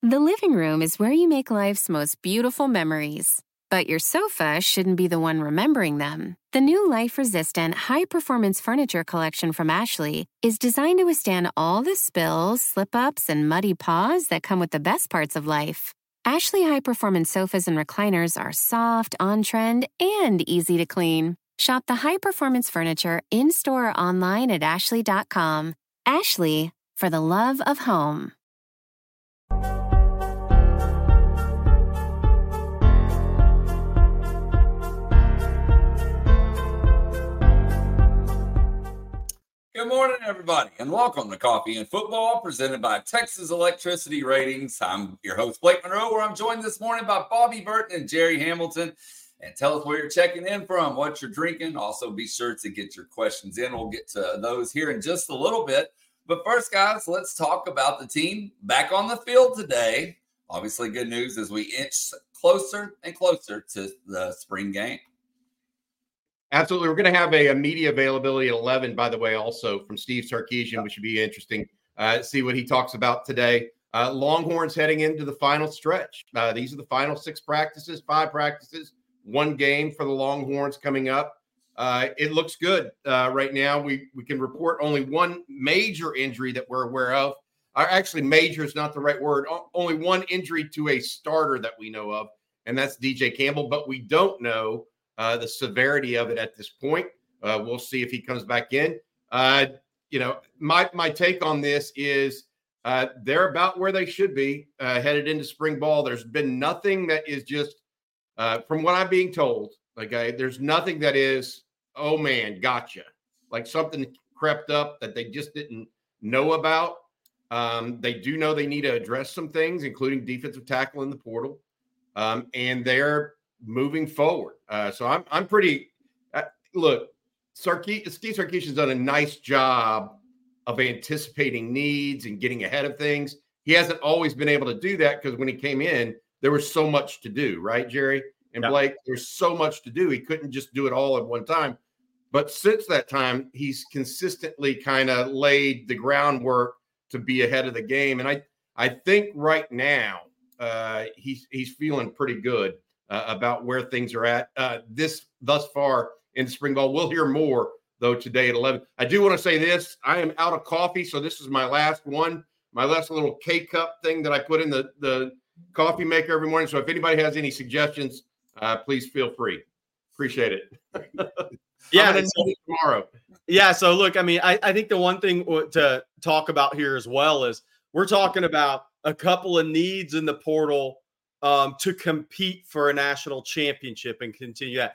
The living room is where you make life's most beautiful memories. But your sofa shouldn't be the one remembering them. The new life-resistant, high-performance furniture collection from Ashley is designed to withstand all the spills, slip-ups, and muddy paws that come with the best parts of life. Ashley high-performance sofas and recliners are soft, on-trend, and easy to clean. Shop the high-performance furniture in-store or online at ashley.com. Ashley, for the love of home. Good morning, everybody, and welcome to Coffee and Football, presented by Texas Electricity Ratings. I'm your host, Blake Monroe, where I'm joined this morning by Bobby Burton and Jerry Hamilton. And tell us where you're checking in from, what you're drinking. Also, be sure to get your questions in. We'll get to those here in just a little bit. But first, guys, let's talk about the team back on the field today. Obviously, good news as we inch closer and closer to the spring game. Absolutely. We're going to have a media availability at 11, by the way, also from Steve Sarkisian, which should be interesting. See what he talks about today. Longhorns heading into the final stretch. These are the final 6 practices, 5 practices, 1 game for the Longhorns coming up. It looks good right now. We can report only 1 major injury that we're aware of. Actually, major is not the right word. Only 1 injury to a starter that we know of, and that's DJ Campbell. But we don't know the severity of it at this point. We'll see if he comes back in. My take on this is they're about where they should be headed into spring ball. There's been nothing that is just, from what I'm being told, there's nothing that is, oh man, gotcha. Like something crept up that they just didn't know about. They do know they need to address some things, including defensive tackle in the portal. And they're moving forward. So I'm pretty look, Steve Sarkisian's done a nice job of anticipating needs and getting ahead of things. He hasn't always been able to do that because when he came in, there was so much to do, right, Jerry and Blake? There's so much to do. He couldn't just do it all at one time. But since that time, he's consistently kind of laid the groundwork to be ahead of the game. And I think right now he's feeling pretty good about where things are at thus far in spring ball. We'll hear more, though, today at 11. I do want to say this. I am out of coffee, so this is my last one, my last little K-cup thing that I put in the coffee maker every morning. So if anybody has any suggestions, please feel free. Appreciate it. Yeah, tomorrow. Yeah, so look, I mean, I think the one thing to talk about here as well is we're talking about a couple of needs in the portal to compete for a national championship and continue that.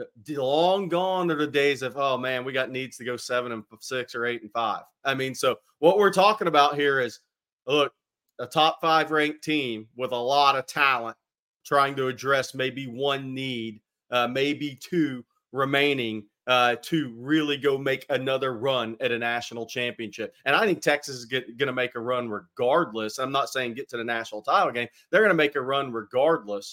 Long gone are the days of, oh man, we got needs to go 7-6 or 8-5. I mean, so what we're talking about here is, look, a top 5 ranked team with a lot of talent trying to address maybe 1 need, maybe 2 remaining to really go make another run at a national championship. And I think Texas is going to make a run regardless. I'm not saying get to the national title game. They're going to make a run regardless.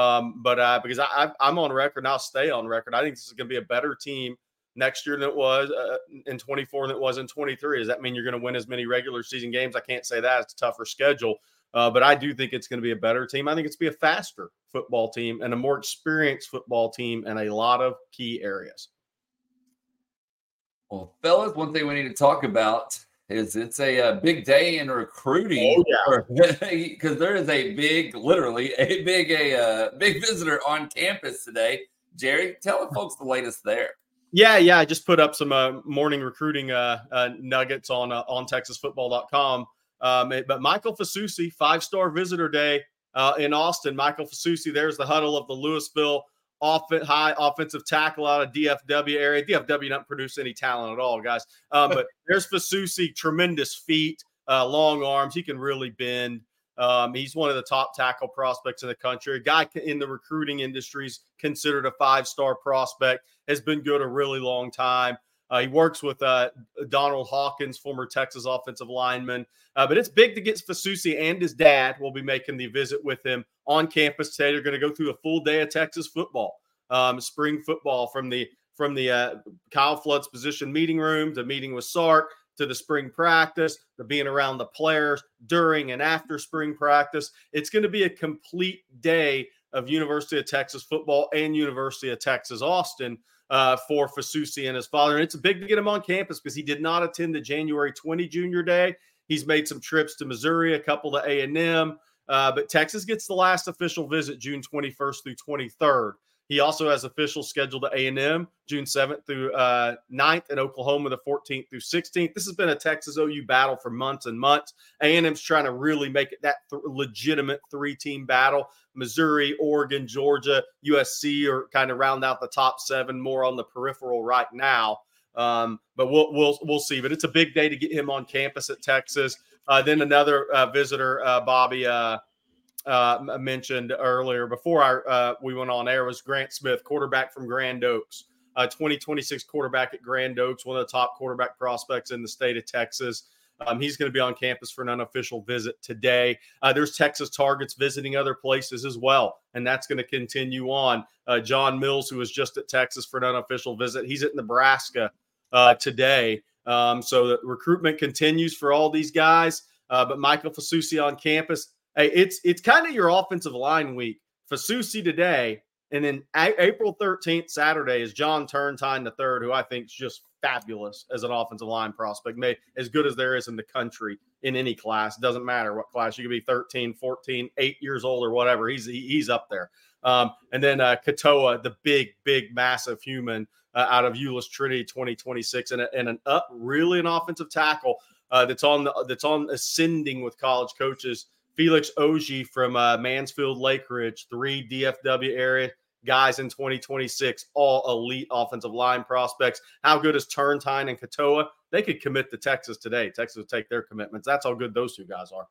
But because I'm on record, and I'll stay on record, I think this is going to be a better team next year than it was in 24 than it was in 23. Does that mean you're going to win as many regular season games? I can't say that. It's a tougher schedule. But I do think it's going to be a better team. I think it's going to be a faster football team and a more experienced football team in a lot of key areas. Well, fellas, one thing we need to talk about is it's a big day in recruiting. Because there is a big visitor on campus today. Jerry, tell the folks the latest there. Yeah. I just put up some morning recruiting nuggets on TexasFootball.com. But Michael Fasusi, 5-star visitor day in Austin. Michael Fasusi, there's the huddle of the Louisville high offensive tackle out of DFW area. DFW doesn't produce any talent at all, guys. But there's Fasusi, tremendous feet, long arms. He can really bend. He's one of the top tackle prospects in the country. A guy in the recruiting industries considered a 5-star prospect, has been good a really long time. He works with Donald Hawkins, former Texas offensive lineman. But it's big to get Fasusi, and his dad will be making the visit with him on campus today. They're going to go through a full day of Texas football, spring football from the Kyle Flood's position meeting room to meeting with Sark to the spring practice, to being around the players during and after spring practice. It's going to be a complete day of University of Texas football and University of Texas Austin for Fasusi and his father. And it's big to get him on campus because he did not attend the January 20 junior day. He's made some trips to Missouri, a couple to A&M, but Texas gets the last official visit June 21st through 23rd. He also has officials scheduled at A&M June 7th through 9th, and Oklahoma the 14th through 16th. This has been a Texas OU battle for months and months. A&M's trying to really make it that legitimate three-team battle. Missouri, Oregon, Georgia, USC are kind of round out the top 7, more on the peripheral right now. But we'll see. But it's a big day to get him on campus at Texas. Then another visitor, Bobby mentioned earlier before we went on air was Grant Smith, quarterback from Grand Oaks, 2026 quarterback at Grand Oaks, one of the top quarterback prospects in the state of Texas. He's going to be on campus for an unofficial visit today. There's Texas targets visiting other places as well, and that's going to continue on. John Mills, who was just at Texas for an unofficial visit, he's at Nebraska today. So the recruitment continues for all these guys. But Michael Fasusi on campus. Hey, it's kind of your offensive line week. Fasusi today, and then April 13th, Saturday, is John Turntine III, who I think is just fabulous as an offensive line prospect, as good as there is in the country in any class. Doesn't matter what class. You could be 13, 14, 8 years old or whatever. He's up there. And then Katoa, the big, massive human out of Euless Trinity 2026, and an offensive tackle that's on ascending with college coaches. Felix Oji from Mansfield Lake Ridge, 3 DFW area guys in 2026, all elite offensive line prospects. How good is Turntine and Katoa? They could commit to Texas today. Texas would take their commitments. That's how good those two guys are.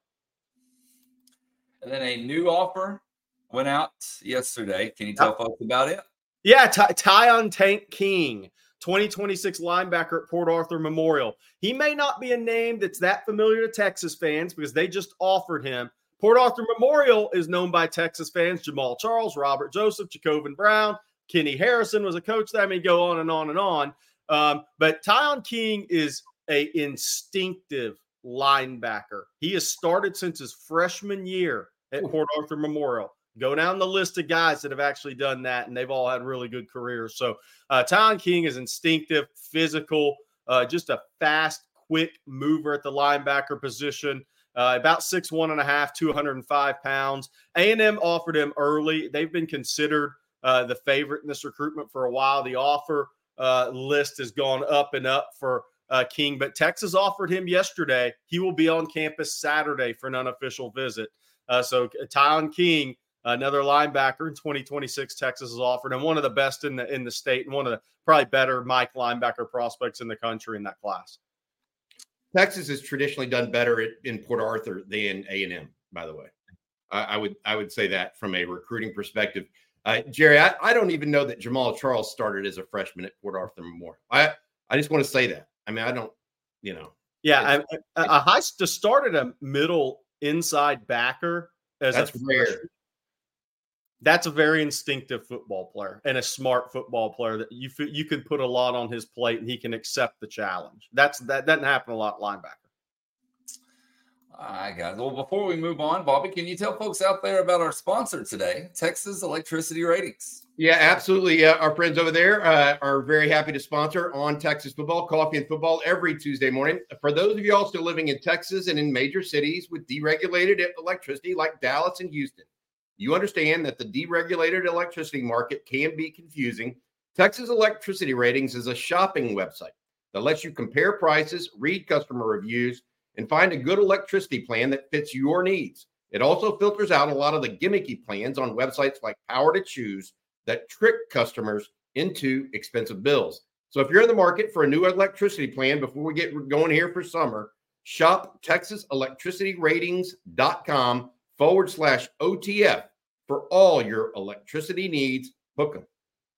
And then a new offer went out yesterday. Can you tell folks about it? Yeah, Tyon Tank King, 2026 linebacker at Port Arthur Memorial. He may not be a name that's that familiar to Texas fans because they just offered him. Port Arthur Memorial is known by Texas fans. Jamal Charles, Robert Joseph, Jacobin Brown, Kenny Harrison was a coach there. I mean, go on and on and on. But Tyon King is an instinctive linebacker. He has started since his freshman year at Port Arthur Memorial. Go down the list of guys that have actually done that, and they've all had really good careers. So Tyon King is instinctive, physical, just a fast, quick mover at the linebacker position. About 6'1.5", 205 pounds. A&M offered him early. They've been considered the favorite in this recruitment for a while. The offer list has gone up and up for King, but Texas offered him yesterday. He will be on campus Saturday for an unofficial visit. So Tyon King, another linebacker in 2026, Texas has offered, and one of the best in the state, and one of the probably better Mike linebacker prospects in the country in that class. Texas has traditionally done better in Port Arthur than A&M, by the way. I would say that from a recruiting perspective. Jerry, I don't even know that Jamal Charles started as a freshman at Port Arthur Memorial. I just want to say that. I mean, I don't, Yeah, to start at a middle inside backer that's rare. That's a very instinctive football player and a smart football player that you can put a lot on his plate and he can accept the challenge. That doesn't happen a lot linebacker. All right, guys. Well, before we move on, Bobby, can you tell folks out there about our sponsor today, Texas Electricity Ratings? Yeah, absolutely. Our friends over there are very happy to sponsor On Texas Football, Coffee and Football every Tuesday morning. For those of you all still living in Texas and in major cities with deregulated electricity like Dallas and Houston, you understand that the deregulated electricity market can be confusing. Texas Electricity Ratings is a shopping website that lets you compare prices, read customer reviews, and find a good electricity plan that fits your needs. It also filters out a lot of the gimmicky plans on websites like Power to Choose that trick customers into expensive bills. So if you're in the market for a new electricity plan before we get going here for summer, shop TexasElectricityRatings.com/OTF for all your electricity needs. Hook 'em.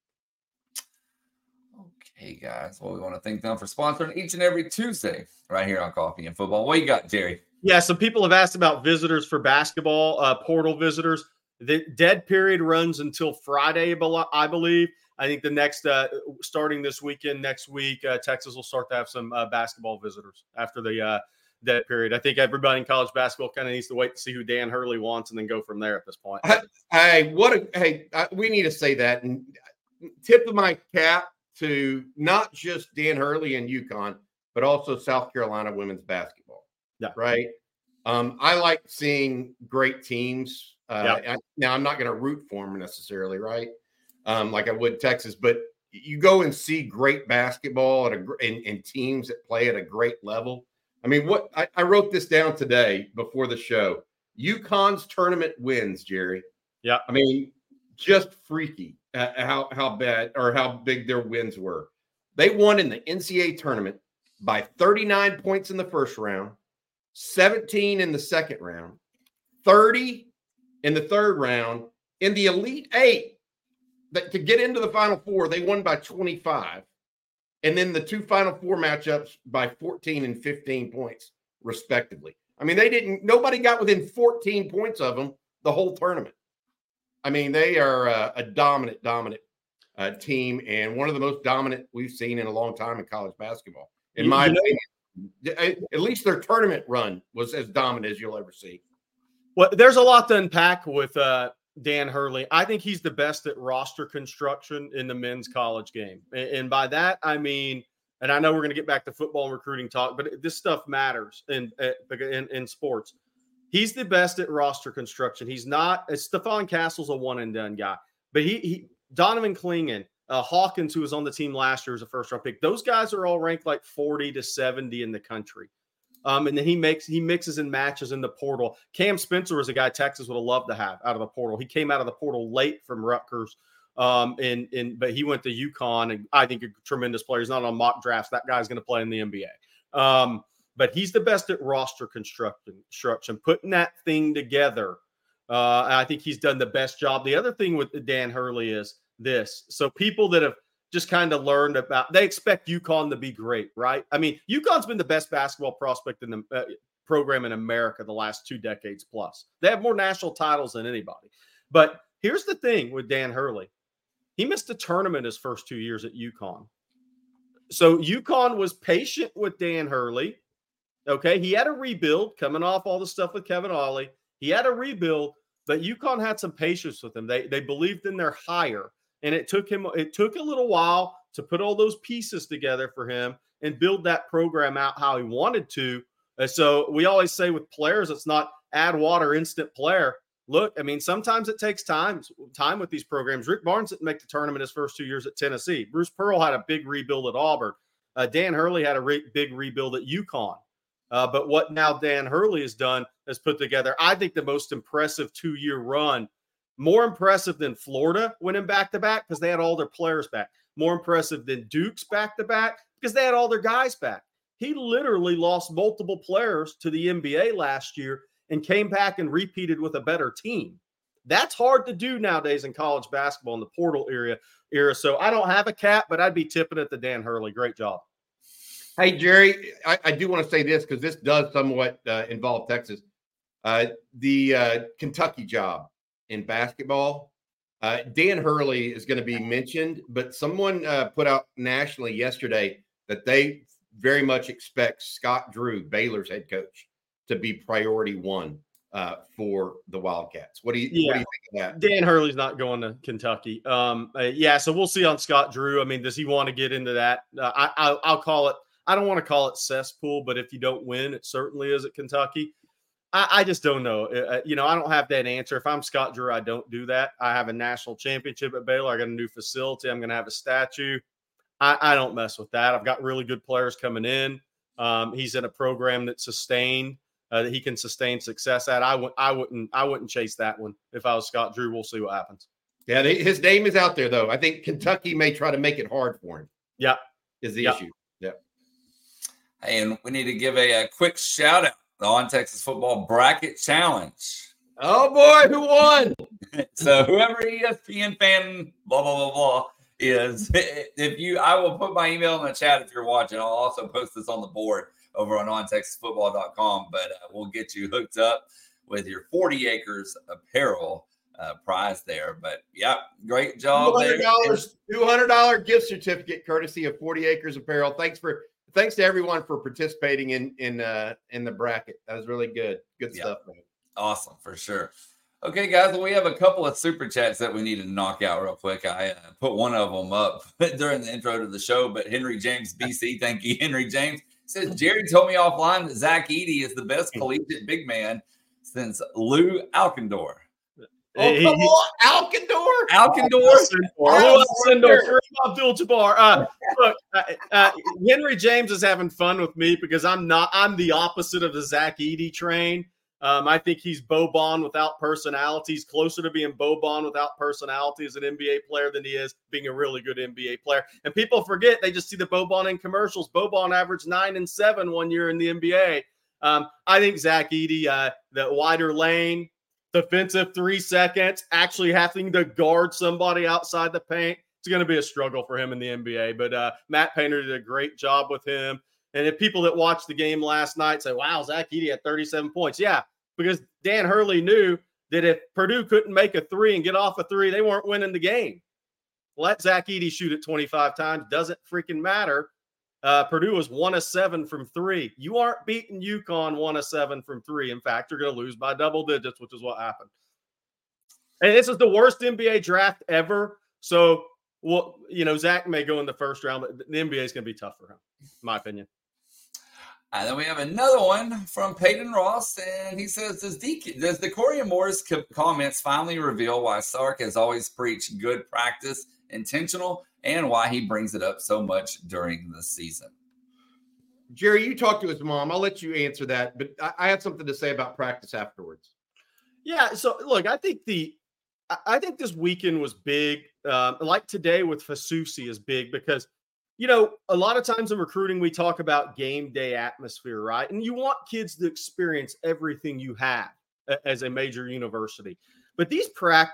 Okay, guys. Well, we want to thank them for sponsoring each and every Tuesday right here on Coffee and Football. What you got, Jerry? Yeah, some people have asked about visitors for basketball, portal visitors. The dead period runs until Friday, I believe. I think the next starting this weekend, next week, Texas will start to have some basketball visitors after the dead period. I think everybody in college basketball kind of needs to wait to see who Dan Hurley wants and then go from there at this point. We need to say that and tip of my cap to not just Dan Hurley and UConn, but also South Carolina women's basketball. Yeah. Right. I like seeing great teams. Now I'm not going to root for them necessarily, right? Like I would Texas, but you go and see great basketball and teams that play at a great level. I mean, I wrote this down today before the show. UConn's tournament wins, Jerry. Yeah. I mean, just freaky how bad or how big their wins were. They won in the NCAA tournament by 39 points in the first round, 17 in the second round, 30 in the third round. In the Elite Eight, to get into the Final Four, they won by 25. And then the two Final Four matchups by 14 and 15 points, respectively. I mean, nobody got within 14 points of them the whole tournament. I mean, they are a dominant team and one of the most dominant we've seen in a long time in college basketball. In my opinion, at least their tournament run was as dominant as you'll ever see. Well, there's a lot to unpack with Dan Hurley. I think he's the best at roster construction in the men's college game. And by that, I mean, and I know we're going to get back to football and recruiting talk, but this stuff matters in sports. He's the best at roster construction. He's not – Stephon Castle's a one-and-done guy. But Donovan Clingan, Hawkins, who was on the team last year as a first-round pick, those guys are all ranked like 40 to 70 in the country. And then he mixes and matches in the portal. Cam Spencer was a guy Texas would have loved to have out of the portal. He came out of the portal late from Rutgers, but he went to UConn, and I think a tremendous player. He's not on mock drafts. That guy's going to play in the NBA. But he's the best at roster construction, putting that thing together. I think he's done the best job. The other thing with Dan Hurley is this. So people that have just kind of learned about, they expect UConn to be great, right? I mean, UConn's been the best basketball prospect in the program in America the last 2 decades plus. They have more national titles than anybody. But here's the thing with Dan Hurley. He missed a tournament his first 2 years at UConn. So UConn was patient with Dan Hurley. Okay, he had a rebuild coming off all the stuff with Kevin Ollie. He had a rebuild, but UConn had some patience with him. They believed in their hire, and it took a little while to put all those pieces together for him and build that program out how he wanted to. And so we always say with players, it's not add water, instant player. Look, I mean, sometimes it takes time with these programs. Rick Barnes didn't make the tournament his first 2 years at Tennessee. Bruce Pearl had a big rebuild at Auburn. Dan Hurley had a big rebuild at UConn. But what now Dan Hurley has done is put together, I think, the most impressive 2-year run, more impressive than Florida winning back-to-back because they had all their players back, more impressive than Duke's back-to-back because they had all their guys back. He literally lost multiple players to the NBA last year and came back and repeated with a better team. That's hard to do nowadays in college basketball in the portal era. So I don't have a cap, but I'd be tipping it to Dan Hurley. Great job. Hey, Jerry, I do want to say this because this does somewhat involve Texas. The Kentucky job in basketball, Dan Hurley is going to be mentioned, but someone put out nationally yesterday that they very much expect Scott Drew, Baylor's head coach, to be priority one for the Wildcats. What do you think of that? Dan Hurley's not going to Kentucky. So we'll see on Scott Drew. I mean, does he want to get into that? I'll call it. I don't want to call it cesspool, but if you don't win, it certainly is at Kentucky. I just don't know. I don't have that answer. If I'm Scott Drew, I don't do that. I have a national championship at Baylor. I got a new facility. I'm going to have a statue. I don't mess with that. I've got really good players coming in. He's in a program that's sustained, that he can sustain success at. I wouldn't chase that one. If I was Scott Drew, we'll see what happens. Yeah, his name is out there, though. I think Kentucky may try to make it hard for him. Yeah. Is the issue. Yeah. And we need to give a quick shout out to the On Texas Football Bracket Challenge. Oh boy, who won? So whoever ESPN fan, blah, blah, blah, blah, is, I will put my email in the chat if you're watching. I'll also post this on the board over on ontexasfootball.com, but we'll get you hooked up with your 40 Acres apparel prize there. But yeah, great job there. $200 gift certificate courtesy of 40 Acres Apparel. Thanks to everyone for participating in the bracket. That was really good. Good stuff, man. Awesome, for sure. Okay, guys, we have a couple of super chats that we need to knock out real quick. I put one of them up during the intro to the show, but Henry James BC, thank you, Henry James, says, Jerry told me offline that Zach Edey is the best collegiate big man since Lou Alcindor. Oh, come on, Alcindor. Abdul-Jabbar. Look, Henry James is having fun with me because I'm the opposite of the Zach Edey train. I think he's Boban without personality. He's closer to being Boban without personality as an NBA player than he is being a really good NBA player. And people forget, they just see the Boban in commercials. Boban averaged 9 and 7 1 year in the NBA. I think Zach Edey, the wider lane, defensive 3 seconds, actually having to guard somebody outside the paint, it's going to be a struggle for him in the NBA. But Matt Painter did a great job with him. And if people that watched the game last night say, wow, Zach Edey had 37 points. Yeah, because Dan Hurley knew that if Purdue couldn't make a 3 and get off a 3, they weren't winning the game. Let Zach Edey shoot it 25 times. Doesn't freaking matter. Purdue was 1 of 7 from 3. You aren't beating UConn 1 of 7 from 3. In fact, you're going to lose by double digits, which is what happened. And this is the worst NBA draft ever. So, well, Zach may go in the first round, but the NBA is going to be tough for him, in my opinion. And then we have another one from Peyton Ross, and he says, does Decorian Moore's comments finally reveal why Sark has always preached good practice, intentional, and why he brings it up so much during the season? Jerry, you talked to his mom. I'll let you answer that, but I have something to say about practice afterwards. Yeah, so look, I think this weekend was big. Like today with Fasusi is big because a lot of times in recruiting, we talk about game day atmosphere, right? And you want kids to experience everything you have as a major university. But these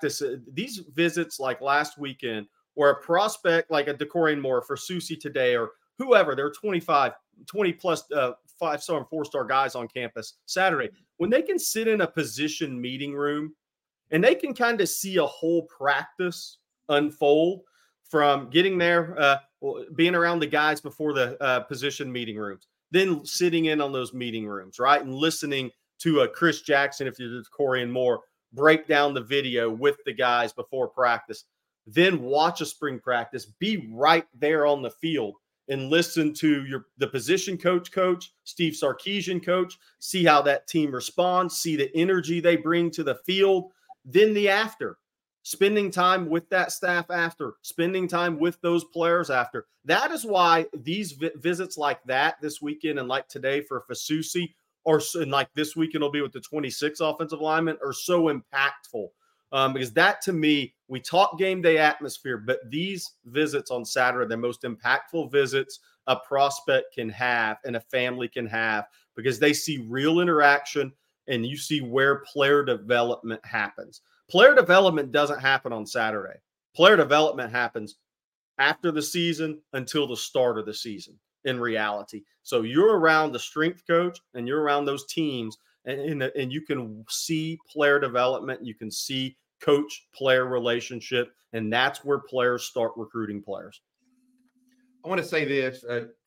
visits like last weekend, where a prospect like a Decorian Moore for Susi today or whoever, there are 20 plus 5-star and 4-star guys on campus Saturday, when they can sit in a position meeting room and they can kind of see a whole practice unfold from getting there, being around the guys before the position meeting rooms, then sitting in on those meeting rooms, right? And listening to Chris Jackson, if you're Decorian Moore, break down the video with the guys before practice, then watch a spring practice, be right there on the field and listen to the position coach, Steve Sarkisian coach, see how that team responds, see the energy they bring to the field, then the after. Spending time with that staff after, spending time with those players after. That is why these visits like that this weekend and like today for Fasusi, and like this weekend will be with the 26 offensive linemen, are so impactful. Because that, to me, we talk game day atmosphere, but these visits on Saturday are the most impactful visits a prospect can have and a family can have because they see real interaction and you see where player development happens. Player development doesn't happen on Saturday. Player development happens after the season until the start of the season in reality. So you're around the strength coach and you're around those teams and you can see player development. You can see coach-player relationship, and that's where players start recruiting players. I want to say this.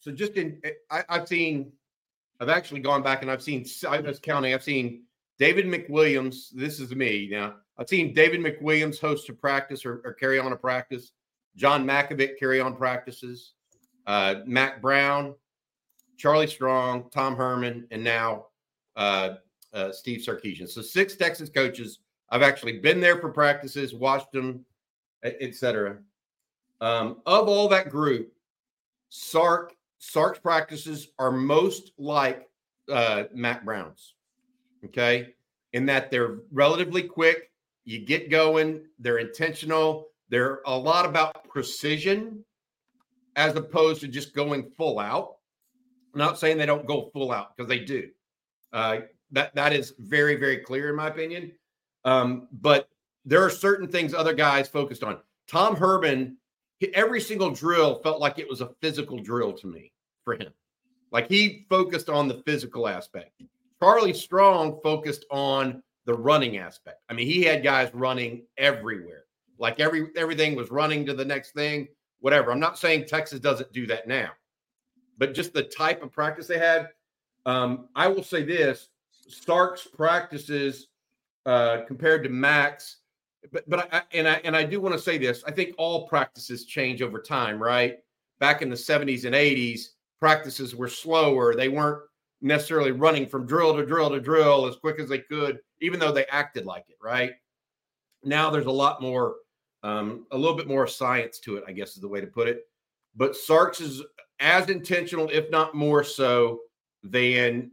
I've actually gone back and I've seen David McWilliams. This is me now. I've seen David McWilliams host a practice or carry on a practice. John Makovic carry on practices. Mac Brown, Charlie Strong, Tom Herman, and now Steve Sarkisian. So 6 Texas coaches. I've actually been there for practices, watched them, etc. Of all that group, Sark's practices are most like Mac Brown's. Okay, in that they're relatively quick. You get going. They're intentional. They're a lot about precision as opposed to just going full out. I'm not saying they don't go full out because they do. That is very, very clear in my opinion. But there are certain things other guys focused on. Tom Herman, every single drill felt like it was a physical drill to me for him. Like he focused on the physical aspect. Charlie Strong focused on the running aspect. I mean, he had guys running everywhere. Like everything was running to the next thing, whatever. I'm not saying Texas doesn't do that now, but just the type of practice they had. I will say this: Stark's practices compared to Max, but I do want to say this. I think all practices change over time, right? Back in the 70s and 80s, practices were slower. They weren't necessarily running from drill to drill to drill as quick as they could, even though they acted like it, right? Now there's a lot more, a little bit more science to it, I guess is the way to put it. But Sark's is as intentional, if not more so, than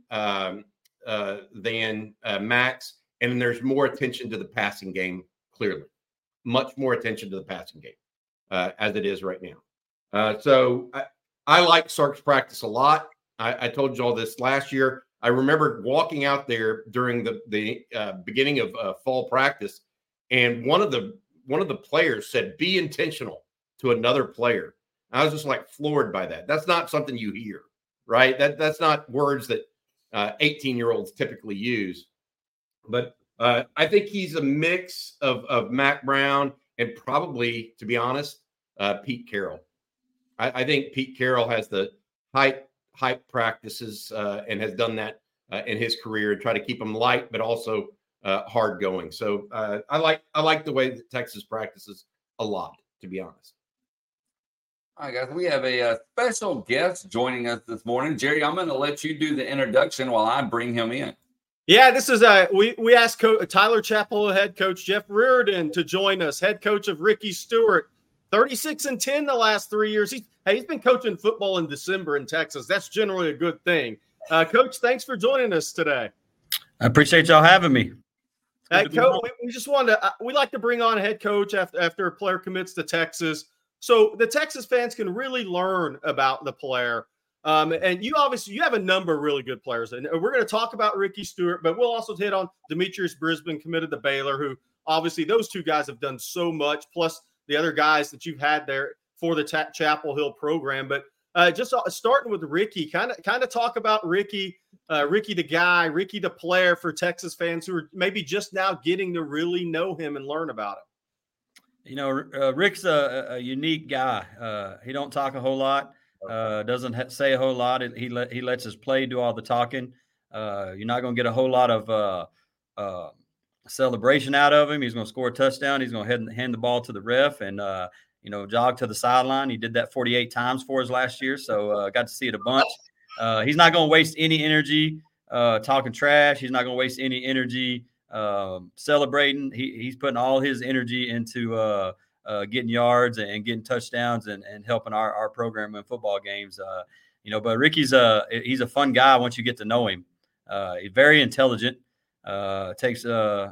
Max. And then there's more attention to the passing game, clearly. Much more attention to the passing game as it is right now. So I like Sark's practice a lot. I told you all this last year. I remember walking out there during the beginning of fall practice, and one of the players said, "Be intentional," to another player. I was just like floored by that. That's not something you hear, right? That's not words that 18-year-olds typically use. But I think he's a mix of Mack Brown and probably, to be honest, Pete Carroll. I think Pete Carroll has the hype practices and has done that in his career and try to keep them light, but also hard going. So I like the way that Texas practices a lot, to be honest. All right, guys, we have a special guest joining us this morning. Jerry, I'm going to let you do the introduction while I bring him in. Yeah, this is we asked Tyler Chapel head coach Jeff Reardon to join us, head coach of Ricky Stewart. 36-10 the last 3 years. He's been coaching football in December in Texas. That's generally a good thing. Coach, thanks for joining us today. I appreciate y'all having me. Coach, we just wanted to we like to bring on a head coach after a player commits to Texas, so the Texas fans can really learn about the player. And you have a number of really good players, and we're going to talk about Ricky Stewart, but we'll also hit on Demetrius Brisbane, committed to Baylor, who obviously those two guys have done so much, plus the other guys that you've had there for the Chapel Hill program. But just starting with Ricky, kind of talk about Ricky the guy, Ricky the player, for Texas fans who are maybe just now getting to really know him and learn about him. You know, Rick's a unique guy. He don't talk a whole lot, doesn't say a whole lot. He lets his play do all the talking. You're not going to get a whole lot of celebration out of him. He's going to score a touchdown. He's going to hand the ball to the ref and jog to the sideline. He did that 48 times for us last year, so got to see it a bunch. He's not going to waste any energy talking trash. He's not going to waste any energy celebrating. He's putting all his energy into getting yards and getting touchdowns and helping our program in football games. But Ricky's he's a fun guy once you get to know him. He's very intelligent. Takes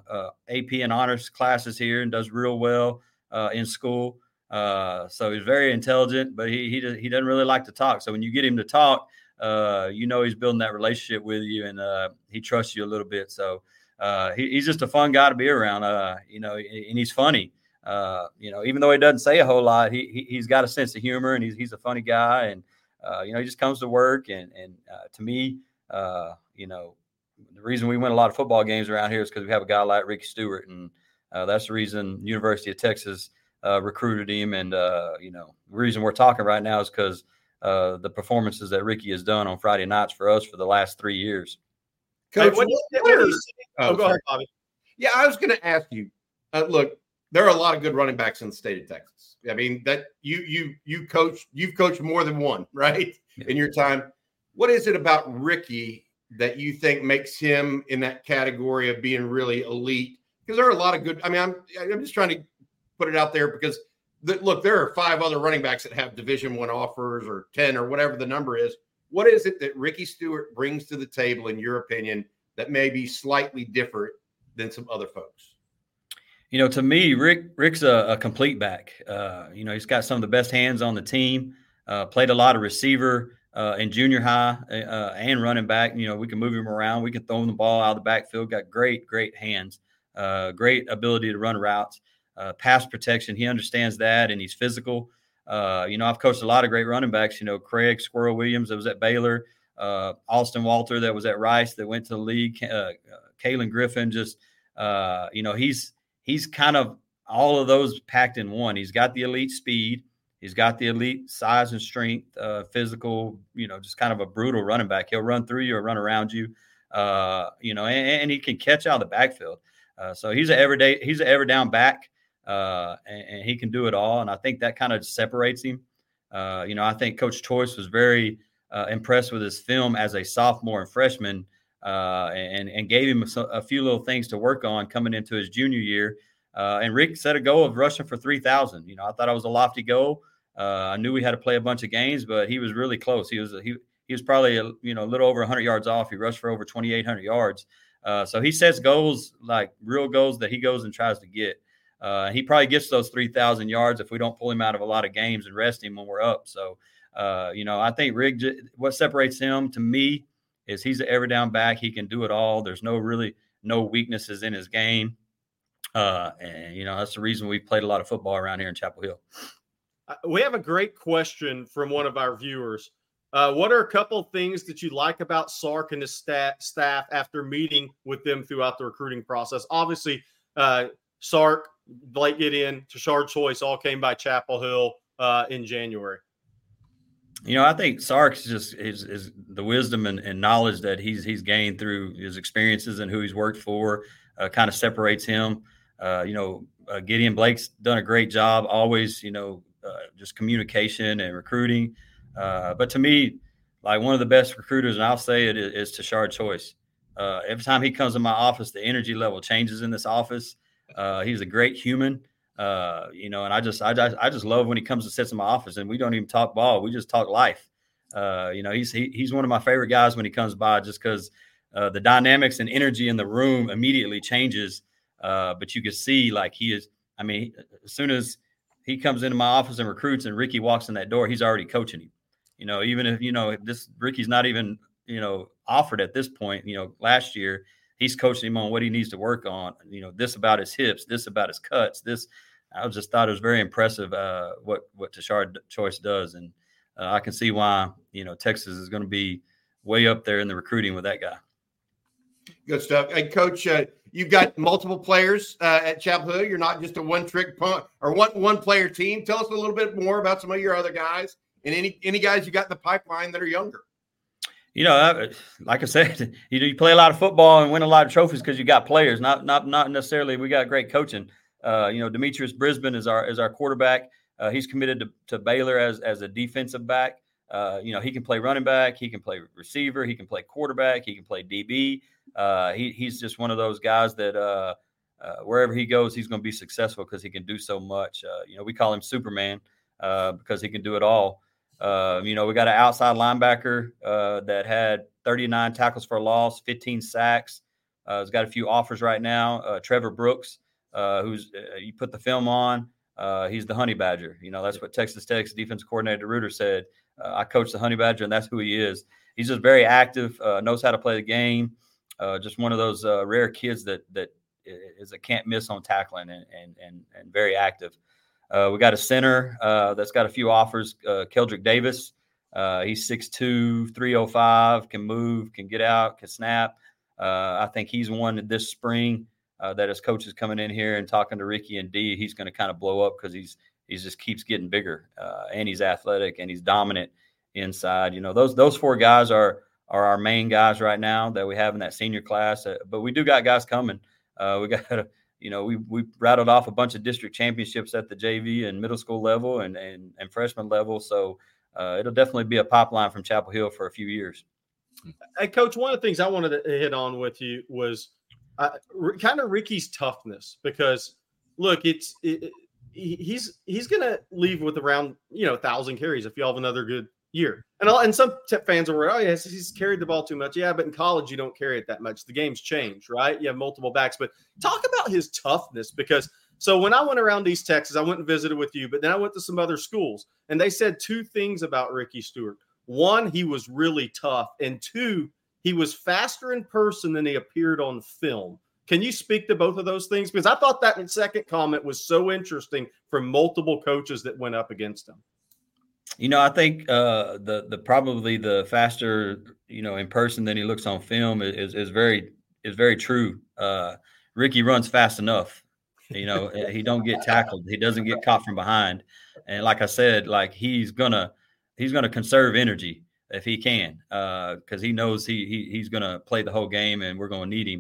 AP and honors classes here and does real well in school. So he's very intelligent, but he doesn't really like to talk. So when you get him to talk, he's building that relationship with you, and he trusts you a little bit. So he's just a fun guy to be around. And he's funny. Even though he doesn't say a whole lot, he's got a sense of humor, and he's a funny guy. And he just comes to work. And to me, the reason we win a lot of football games around here is because we have a guy like Ricky Stewart, and that's the reason University of Texas recruited him. And the reason we're talking right now is because the performances that Ricky has done on Friday nights for us for the last 3 years. Coach, go ahead, Bobby. Yeah, I was going to ask you. Look, there are a lot of good running backs in the state of Texas. I mean, that you've coached more than one, right, in your time. What is it about Ricky that you think makes him in that category of being really elite? Because there are a lot of good. I mean, I'm just trying to put it out there because look, there are 5 other running backs that have Division I offers, or 10, or whatever the number is. What is it that Ricky Stewart brings to the table, in your opinion, that may be slightly different than some other folks? To me, Rick's a complete back. He's got some of the best hands on the team. Played a lot of receiver in junior high and running back. We can move him around. We can throw him the ball out of the backfield. Got great hands. Great ability to run routes. Pass protection. He understands that, and he's physical. I've coached a lot of great running backs. Craig Squirrel Williams that was at Baylor, Austin Walter that was at Rice that went to the league, Kalen Griffin, just He's kind of all of those packed in one. He's got the elite speed. He's got the elite size and strength, physical, just kind of a brutal running back. He'll run through you or run around you, and he can catch out of the backfield. So he's an every down back, and he can do it all. And I think that kind of separates him. I think Coach Choice was very impressed with his film as a sophomore and freshman, and gave him a few little things to work on coming into his junior year. And Rick set a goal of rushing for 3,000. I thought it was a lofty goal. I knew we had to play a bunch of games, but he was really close. He was probably a little over 100 yards off. He rushed for over 2,800 yards. So he sets goals, like real goals, that he goes and tries to get. He probably gets those 3,000 yards if we don't pull him out of a lot of games and rest him when we're up. So, I think Rick, what separates him to me is he's an every down back. He can do it all. There's no weaknesses in his game. And that's the reason we played a lot of football around here in Chapel Hill. We have a great question from one of our viewers. What are a couple of things that you like about Sark and his staff after meeting with them throughout the recruiting process? Obviously, Sark, Blake Gideon, Tashard Choice all came by Chapel Hill in January. I think Sark's just is the wisdom and knowledge that he's gained through his experiences and who he's worked for kind of separates him. Gideon Blake's done a great job, always, just communication and recruiting. But to me, like one of the best recruiters, and I'll say it, is Tashard Choice. Every time he comes in my office, the energy level changes in this office. He's a great human, and I just love when he comes and sits in my office, and we don't even talk ball. We just talk life. He's one of my favorite guys when he comes by, just because the dynamics and energy in the room immediately changes. But you can see, like, he is, as soon as he comes into my office and recruits and Ricky walks in that door, he's already coaching him. Even if, this Ricky's not even, offered at this point, last year, he's coaching him on what he needs to work on, this about his hips, this about his cuts, this. I just thought it was very impressive what Tashard Choice does. And I can see why, Texas is going to be way up there in the recruiting with that guy. Good stuff. Hey, Coach, you've got multiple players at Chapel Hill. You're not just a one-trick punt or one-player team. Tell us a little bit more about some of your other guys and any guys you got in the pipeline that are younger. Like I said, you play a lot of football and win a lot of trophies because you got players, not necessarily we got great coaching. Demetrius Brisbane is our quarterback. He's committed to Baylor as a defensive back. He can play running back, he can play receiver, he can play quarterback, he can play DB. He's just one of those guys that wherever he goes, he's going to be successful because he can do so much. We call him Superman because he can do it all. We got an outside linebacker that had 39 tackles for a loss, 15 sacks. He's got a few offers right now. Trevor Brooks, who's you put the film on. He's the Honey Badger. That's what Texas Tech's defensive coordinator Reuter said. I coach the Honey Badger, and that's who he is. He's just very active, knows how to play the game. Just one of those rare kids that is a can't miss on tackling and very active. We got a center that's got a few offers, Keldrick Davis. He's 6'2", 305, can move, can get out, can snap. I think he's one this spring that his coach is coming in here and talking to Ricky and D. He's going to kind of blow up because he just keeps getting bigger, and he's athletic and he's dominant inside. Those four guys are our main guys right now that we have in that senior class. But we do got guys coming. We got we rattled off a bunch of district championships at the JV and middle school level and freshman level. So it'll definitely be a pipeline from Chapel Hill for a few years. Hey, Coach, one of the things I wanted to hit on with you was kind of Ricky's toughness, because look, he's going to leave with around 1,000 carries if you have another good year. And some fans are worried, oh, yes, he's carried the ball too much. Yeah, but in college, you don't carry it that much. The game's changed, right? You have multiple backs. But talk about his toughness, because so when I went around East Texas, I went and visited with you, but then I went to some other schools, and they said two things about Ricky Stewart. One, he was really tough, and two, he was faster in person than he appeared on film. Can you speak to both of those things? Because I thought that second comment was so interesting from multiple coaches that went up against him. I think the probably the faster, in person than he looks on film is very true. Ricky runs fast enough. He don't get tackled. He doesn't get caught from behind. And like I said, like he's gonna conserve energy if he can, because he knows he's gonna play the whole game, and we're gonna need him.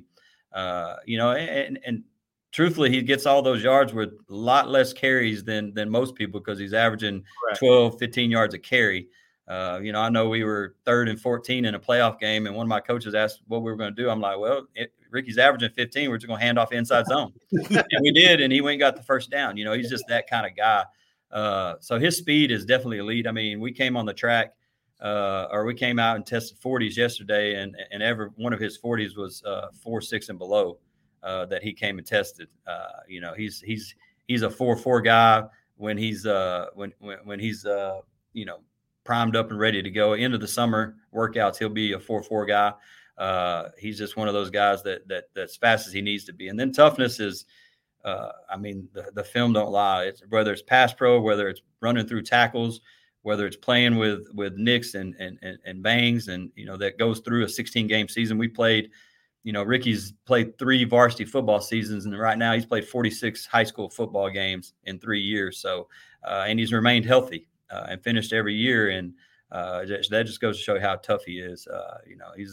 And truthfully, he gets all those yards with a lot less carries than most people, because he's averaging 12, 15 yards a carry. I know we were 3rd and 14 in a playoff game, and one of my coaches asked what we were going to do. I'm like, well, Ricky's averaging 15. We're just going to hand off inside zone. And we did, and he went and got the first down. He's just that kind of guy. So his speed is definitely elite. I mean, we came on the track, or we came out and tested 40s yesterday, and every one of his 40s was 4.6 and below that he came and tested. He's a 4.4 guy when he's when he's primed up and ready to go. Into the summer workouts, he'll be a 4.4 guy. He's just one of those guys that's as fast as he needs to be. And then toughness is, the film don't lie. Whether it's pass pro, whether it's running through tackles, whether it's playing with nicks and bangs, and that goes through a 16-game season. We played, Ricky's played 3 varsity football seasons, and right now he's played 46 high school football games in 3 years. So, and he's remained healthy. And finished every year, and that just goes to show you how tough he is. He's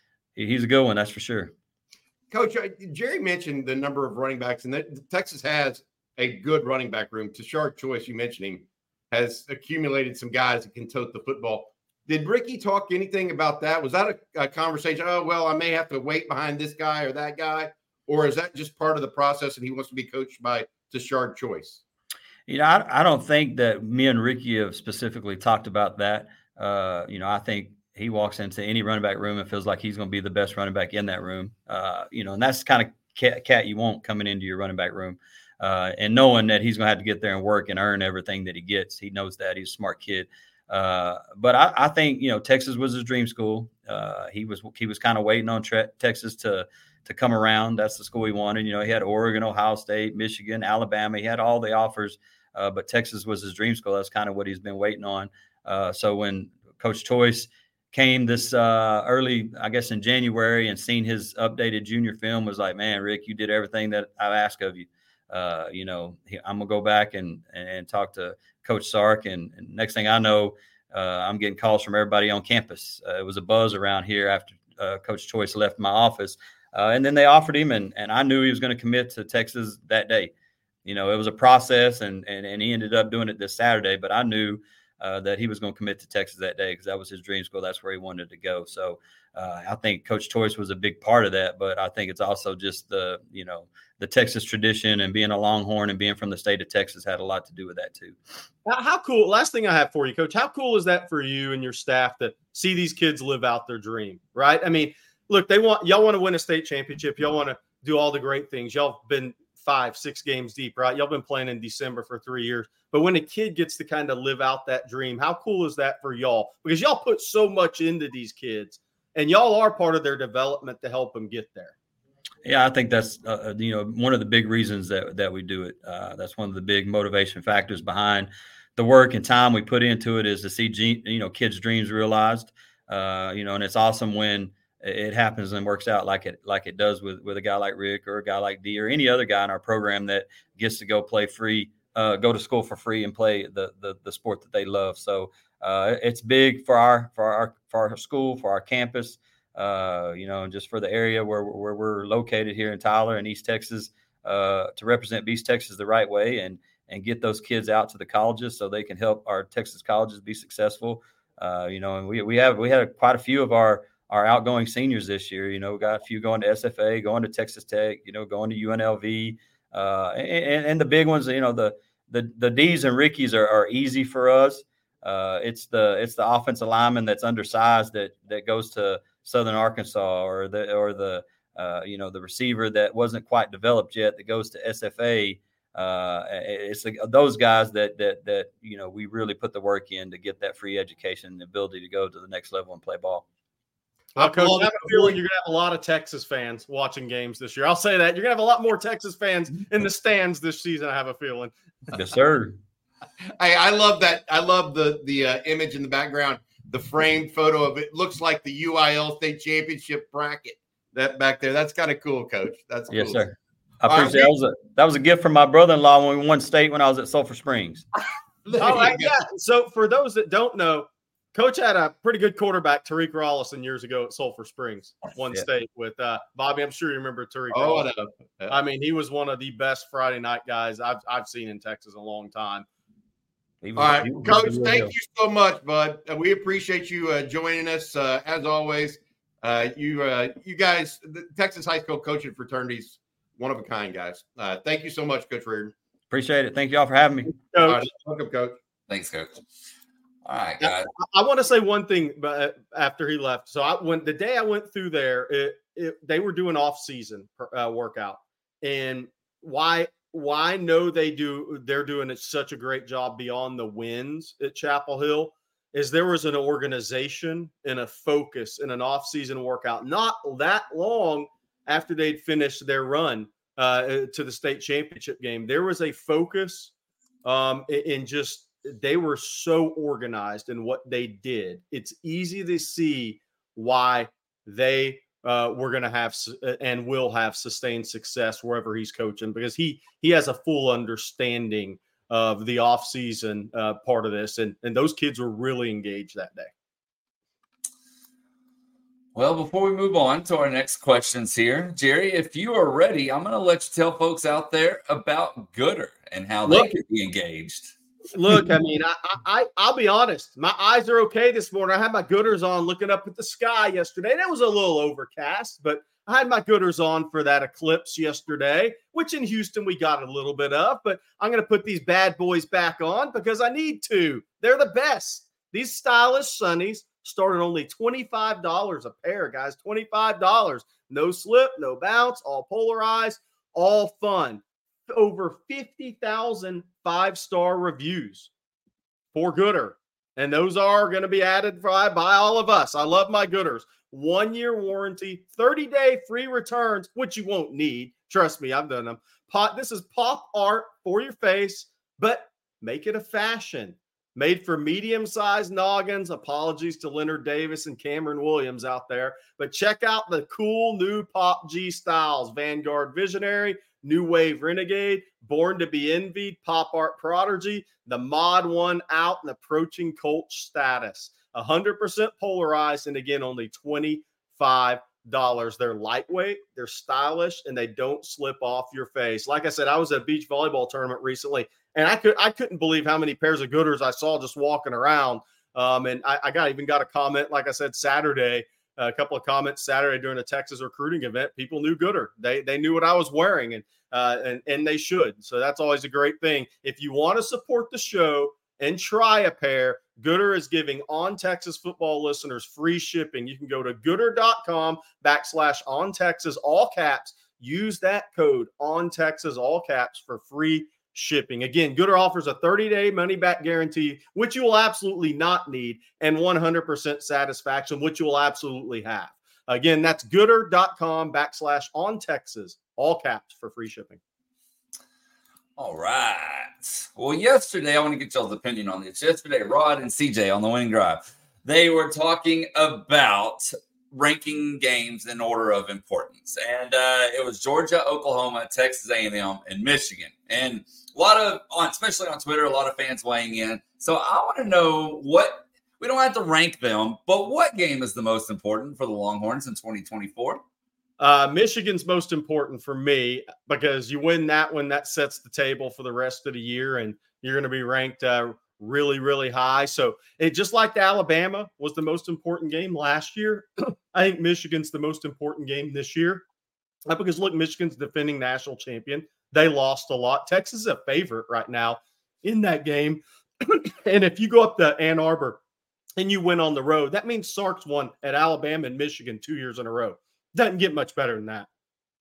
a good one, that's for sure. Coach, Jerry mentioned the number of running backs, and that Texas has a good running back room. Tashard Choice, you mentioned him, has accumulated some guys that can tote the football. Did Ricky talk anything about that? Was that a conversation? Oh, well, I may have to wait behind this guy or that guy, or is that just part of the process and he wants to be coached by Tashard Choice? I don't think that me and Ricky have specifically talked about that. I think he walks into any running back room and feels like he's going to be the best running back in that room. And that's the kind of cat you want coming into your running back room, and knowing that he's going to have to get there and work and earn everything that he gets. He knows that. He's a smart kid. But I think, Texas was his dream school. He was kind of waiting on Texas to come around. That's the school he wanted. He had Oregon, Ohio State, Michigan, Alabama. He had all the offers. But Texas was his dream school. That's kind of what he's been waiting on. So when Coach Choice came this early, I guess in January, and seen his updated junior film, was like, man, Rick, you did everything that I've asked of you. I'm going to go back and talk to Coach Sark. And next thing I know, I'm getting calls from everybody on campus. It was a buzz around here after Coach Choice left my office. And then they offered him, and I knew he was going to commit to Texas that day. It was a process, and he ended up doing it this Saturday. But I knew that he was going to commit to Texas that day because that was his dream school. That's where he wanted to go. So I think Coach Choice was a big part of that. But I think it's also just the Texas tradition, and being a Longhorn and being from the state of Texas had a lot to do with that too. How cool? Last thing I have for you, Coach. How cool is that for you and your staff to see these kids live out their dream? Right? I mean, look, y'all want to win a state championship. Y'all want to do all the great things. Y'all been 5-6 games deep, right? Y'all been playing in December for 3 years. But when a kid gets to kind of live out that dream, how cool is that for y'all? Because y'all put so much into these kids, and y'all are part of their development to help them get there. Yeah, I think that's one of the big reasons that we do it. That's one of the big motivation factors behind the work and time we put into it, is to see kids' dreams realized. And it's awesome when it happens and works out like it does with a guy like Rick or a guy like D or any other guy in our program that gets to go play free, go to school for free and play the sport that they love. So it's big for our school, for our campus, just for the area where we're located here in Tyler and East Texas, to represent East Texas the right way and get those kids out to the colleges so they can help our Texas colleges be successful. And we had quite a few of our outgoing seniors this year. We got a few going to SFA, going to Texas Tech, going to UNLV, and the big ones. The D's and Rickies are easy for us. It's the offensive lineman that's undersized that goes to Southern Arkansas, or the receiver that wasn't quite developed yet that goes to SFA. It's those guys that we really put the work in to get that free education and the ability to go to the next level and play ball. Well, Coach, I have a feeling you're going to have a lot of Texas fans watching games this year. I'll say that. You're going to have a lot more Texas fans in the stands this season, I have a feeling. Yes, sir. I love that. I love the image in the background, the framed photo of it. Looks like the UIL state championship bracket that back there. That's kind of cool, Coach. That's cool. Yes, sir. I appreciate it. That was a gift from my brother-in-law when we won state when I was at Sulphur Springs. All right, yeah. So for those that don't know, Coach had a pretty good quarterback, Tariq Rollison, years ago at Sulphur Springs, won state with Bobby. I'm sure you remember Tariq Rollison. I mean, he was one of the best Friday night guys I've seen in Texas in a long time. All right, Coach, thank you so much, bud. We appreciate you joining us. As always, you guys, the Texas high school coaching fraternity's one of a kind, guys. Thank you so much, Coach Reardon. Appreciate it. Thank you all for having me. All right, welcome, Coach. Thanks, Coach. All right, guys. I want to say one thing after he left. So the day I went through there, they were doing off-season workout, and why know they're doing such a great job beyond the wins at Chapel Hill is there was an organization and a focus in an off-season workout not that long after they'd finished their run to the state championship game. There was a focus in just they were so organized in what they did. It's easy to see why they were going to have and will have sustained success wherever he's coaching, because he has a full understanding of the offseason part of this. And those kids were really engaged that day. Well, before we move on to our next questions here, Jerry, if you are ready, I'm going to let you tell folks out there about Gooder and how they can be engaged. Look, I mean, I'll be honest. My eyes are okay this morning. I had my Gooders on looking up at the sky yesterday. And it was a little overcast, but I had my Gooders on for that eclipse yesterday, which in Houston we got a little bit of. But I'm going to put these bad boys back on because I need to. They're the best. These stylish sunnies start at only $25 a pair, guys. $25. No slip, no bounce, all polarized, all fun. Over 50,000 5-star reviews for Gooder. And those are going to be added by all of us. I love my Gooders. 1-year warranty, 30-day free returns, which you won't need. Trust me, I've done them. This is pop art for your face, but make it a fashion. Made for medium-sized noggins. Apologies to Leonard Davis and Cameron Williams out there. But check out the cool new Pop G styles. Vanguard Visionary, New Wave Renegade, Born to be Envied, Pop Art Prodigy, the Mod 1 out and approaching cult status. 100% polarized, and again, only $25. They're lightweight, they're stylish, and they don't slip off your face. Like I said, I was at a beach volleyball tournament recently, and I couldn't believe how many pairs of Gooders I saw just walking around. And I even got a comment, like I said, Saturday, a couple of comments Saturday during a Texas recruiting event. People knew Gooder. They knew what I was wearing, and they should. So that's always a great thing. If you want to support the show and try a pair, Gooder is giving On Texas football listeners free shipping. You can go to gooder.com/OnTexas, all caps. Use that code OnTexas, all caps, for free shipping. Again, Gooder offers a 30-day money-back guarantee, which you will absolutely not need, and 100% satisfaction, which you will absolutely have. Again, that's gooder.com/OnTexas, all caps, for free shipping. All right. Well, yesterday, I want to get y'all's opinion on this. Yesterday, Rod and CJ on the Winning Drive, they were talking about ranking games in order of importance. And it was Georgia, Oklahoma, Texas A&M, and Michigan. And a lot of, especially on Twitter, a lot of fans weighing in. So I want to know we don't have to rank them, but what game is the most important for the Longhorns in 2024? Michigan's most important for me because you win that one, that sets the table for the rest of the year, and you're going to be ranked really, really high. So it just like Alabama was the most important game last year. I think Michigan's the most important game this year because look, Michigan's defending national champion. They lost a lot. Texas is a favorite right now in that game. And if you go up to Ann Arbor and you win on the road, that means Sark's won at Alabama and Michigan 2 years in a row. Doesn't get much better than that.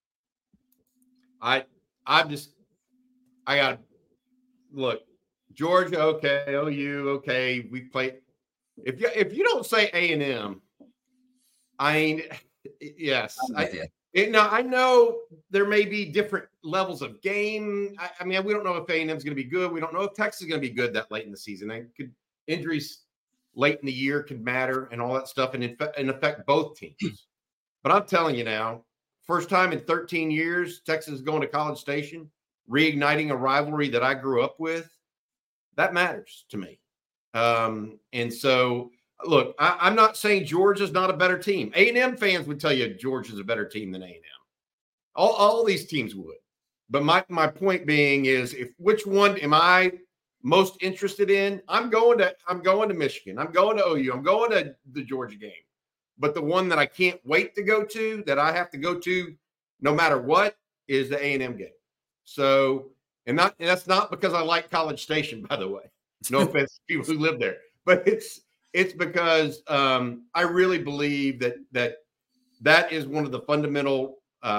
I got to look, Georgia, okay, OU, okay. We played. If you don't say A&M, I mean, yes. I know there may be different levels of game. I mean, we don't know if A&M is going to be good. We don't know if Texas is going to be good that late in the season. Injuries late in the year could matter and all that stuff and affect both teams. But I'm telling you now, first time in 13 years, Texas is going to College Station, reigniting a rivalry that I grew up with. That matters to me. And so, look, I'm not saying Georgia's not a better team. A&M fans would tell you Georgia's a better team than A&M. All these teams would. But my point being is, if which one am I most interested in? I'm going to Michigan. I'm going to OU. I'm going to the Georgia game. But the one that I can't wait to go to, that I have to go to no matter what, is the A&M game. So, and that's not because I like College Station, by the way. No offense to people who live there, but it's because I really believe that is one of the fundamental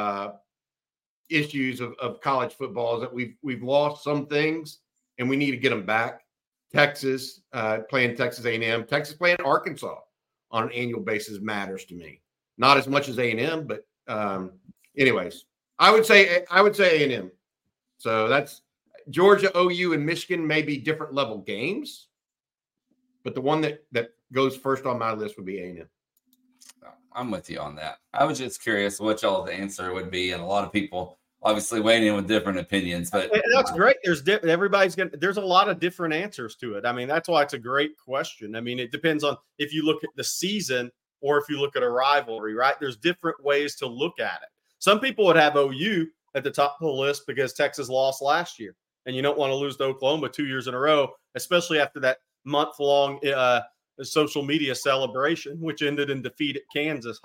issues of college football, is that we've lost some things and we need to get them back. Texas playing Texas A&M, Texas playing Arkansas on an annual basis matters to me. Not as much as A&M, but anyways, I would say A&M. So that's Georgia, OU, and Michigan may be different level games, but the one that goes first on my list would be A&M. I'm with you on that. I was just curious what y'all's answer would be, and a lot of people obviously weighing in with different opinions. But that's great. There's there's a lot of different answers to it. I mean, that's why it's a great question. I mean, it depends on if you look at the season or if you look at a rivalry, right? There's different ways to look at it. Some people would have OU at the top of the list because Texas lost last year, and you don't want to lose to Oklahoma 2 years in a row, especially after that month-long social media celebration, which ended in defeat at Kansas.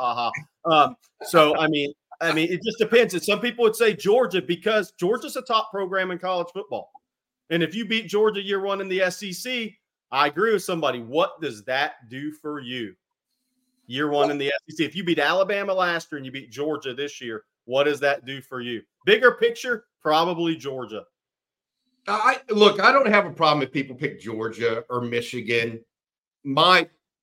So, I mean, it just depends. And some people would say Georgia because Georgia's a top program in college football. And if you beat Georgia year one in the SEC, I agree with somebody. What does that do for you? Year one in the SEC. If you beat Alabama last year and you beat Georgia this year, what does that do for you? Bigger picture, probably Georgia. I don't have a problem if people pick Georgia or Michigan. My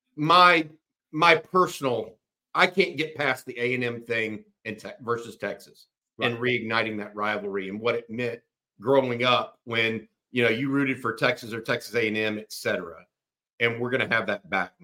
personal, I can't get past the A&M thing versus Texas, right, and reigniting that rivalry and what it meant growing up when, you rooted for Texas or Texas A&M, et cetera. And we're going to have that back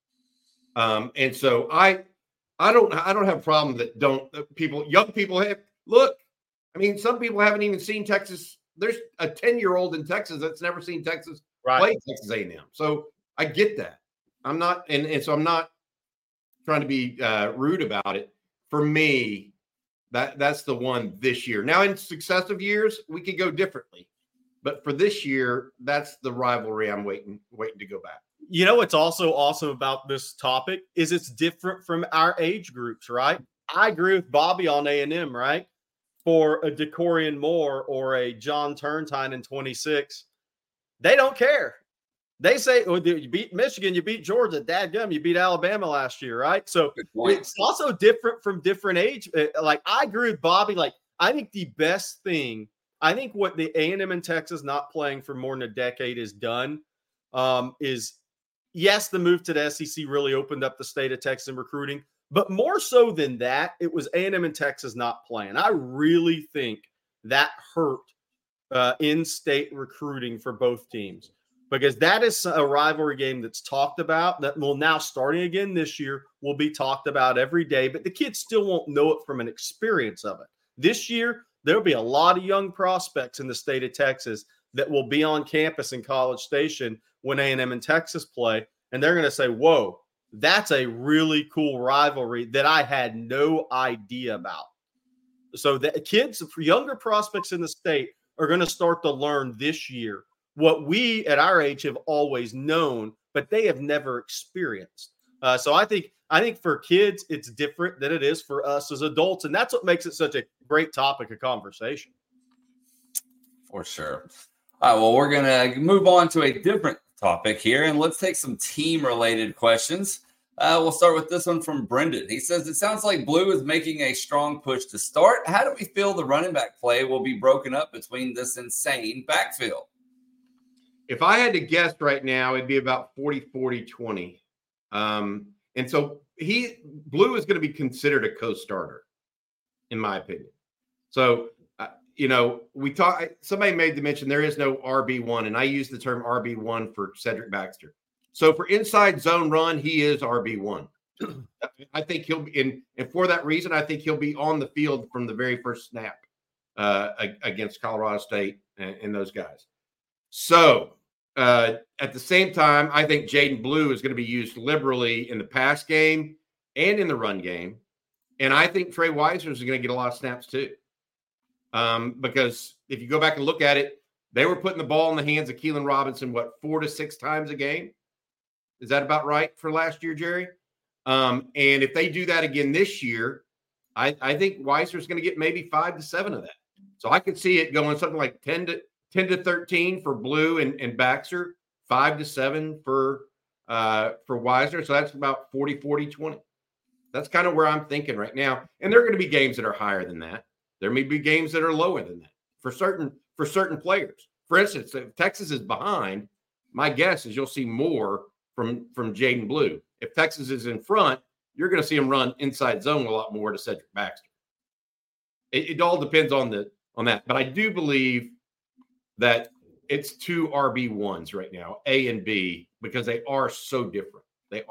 now. And so I don't have a problem that young people have. Look, I mean, some people haven't even seen Texas. There's a 10-year-old in Texas that's never seen Texas play Texas A&M. So I get that. I'm not, and so I'm not trying to be rude about it. For me, that's the one this year. Now, in successive years, we could go differently, but for this year, that's the rivalry I'm waiting to go back. What's also awesome about this topic is it's different from our age groups, right? I agree with Bobby on A&M, right? For a DeCorian Moore or a John Turntine in 26, they don't care. They say, you beat Michigan, you beat Georgia, dadgum, you beat Alabama last year, right? So it's also different from different age. Like, I agree with Bobby. Like, I think the best thing, what the A&M in Texas not playing for more than a decade is done is, yes, the move to the SEC really opened up the state of Texas in recruiting, but more so than that, it was A&M in Texas not playing. I really think that hurt in-state recruiting for both teams. Because that is a rivalry game that's talked about, that will now, starting again this year, will be talked about every day, but the kids still won't know it from an experience of it. This year, there'll be a lot of young prospects in the state of Texas that will be on campus in College Station when A&M and Texas play, and they're going to say, whoa, that's a really cool rivalry that I had no idea about. So the kids, younger prospects in the state, are going to start to learn this year what we at our age have always known, but they have never experienced. So I think for kids, it's different than it is for us as adults. And that's what makes it such a great topic of conversation. For sure. All right, well, we're going to move on to a different topic here, and let's take some team-related questions. We'll start with this one from Brendan. He says, it sounds like Blue is making a strong push to start. How do we feel the running back play will be broken up between this insane backfield? If I had to guess right now, it'd be about 40-40-20. And so Blue is going to be considered a co-starter, in my opinion. So, somebody made the mention there is no RB1, and I use the term RB1 for Cedric Baxter. So for inside zone run, he is RB1. I think he'll be in, and for that reason, I think he'll be on the field from the very first snap against Colorado State and those guys. So at the same time, I think Jaden Blue is going to be used liberally in the pass game and in the run game. And I think Trey Weiser is going to get a lot of snaps too. Because if you go back and look at it, they were putting the ball in the hands of Keelan Robinson, 4 to 6 times a game? Is that about right for last year, Jerry? And if they do that again this year, I think Weiser is going to get maybe 5 to 7 of that. So I could see it going something like 10 to 13 for Blue and Baxter, 5 to 7 for Weiser. So that's about 40-20. That's kind of where I'm thinking right now. And there are going to be games that are higher than that. There may be games that are lower than that for certain players. For instance, if Texas is behind, my guess is you'll see more from Jaden Blue. If Texas is in front, you're going to see him run inside zone a lot more to Cedric Baxter. It all depends on that. But I do believe that it's 2 RB1s right now, A and B, because they are so different.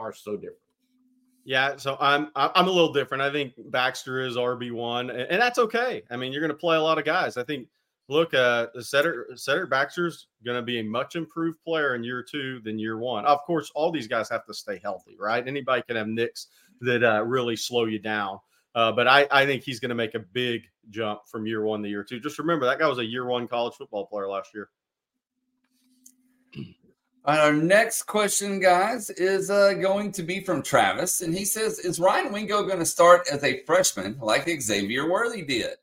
Yeah, so I'm a little different. I think Baxter is RB1, and that's okay. I mean, you're going to play a lot of guys. I think, look, Cedric Baxter's going to be a much improved player in year 2 than year 1. Of course, all these guys have to stay healthy, right? Anybody can have nicks that really slow you down. But I think he's going to make a big jump from year 1 to year 2. Just remember, that guy was a year 1 college football player last year. Our next question, guys, is going to be from Travis. And he says, is Ryan Wingo going to start as a freshman like Xavier Worthy did?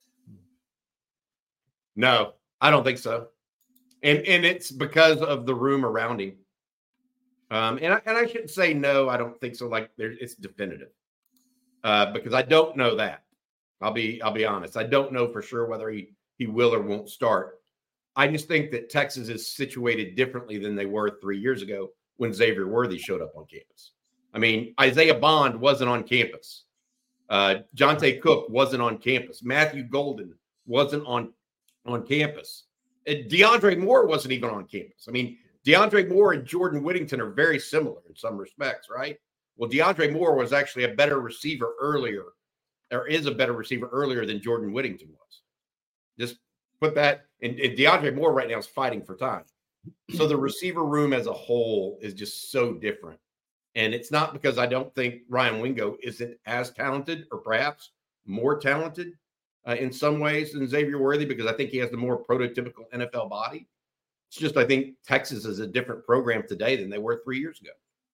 No, I don't think so. And it's because of the room around him. And I shouldn't say no, I don't think so. Like it's definitive. Because I don't know that. I'll be honest. I don't know for sure whether he will or won't start. I just think that Texas is situated differently than they were 3 years ago when Xavier Worthy showed up on campus. I mean, Isaiah Bond wasn't on campus. Jonte Cook wasn't on campus. Matthew Golden wasn't on campus. DeAndre Moore wasn't even on campus. I mean, DeAndre Moore and Jordan Whittington are very similar in some respects, right? Well, DeAndre Moore was actually a better receiver earlier, or is a better receiver earlier than Jordan Whittington was. Just put that, and DeAndre Moore right now is fighting for time. So the receiver room as a whole is just so different. And it's not because I don't think Ryan Wingo isn't as talented or perhaps more talented in some ways than Xavier Worthy, because I think he has the more prototypical NFL body. It's just I think Texas is a different program today than they were 3 years ago.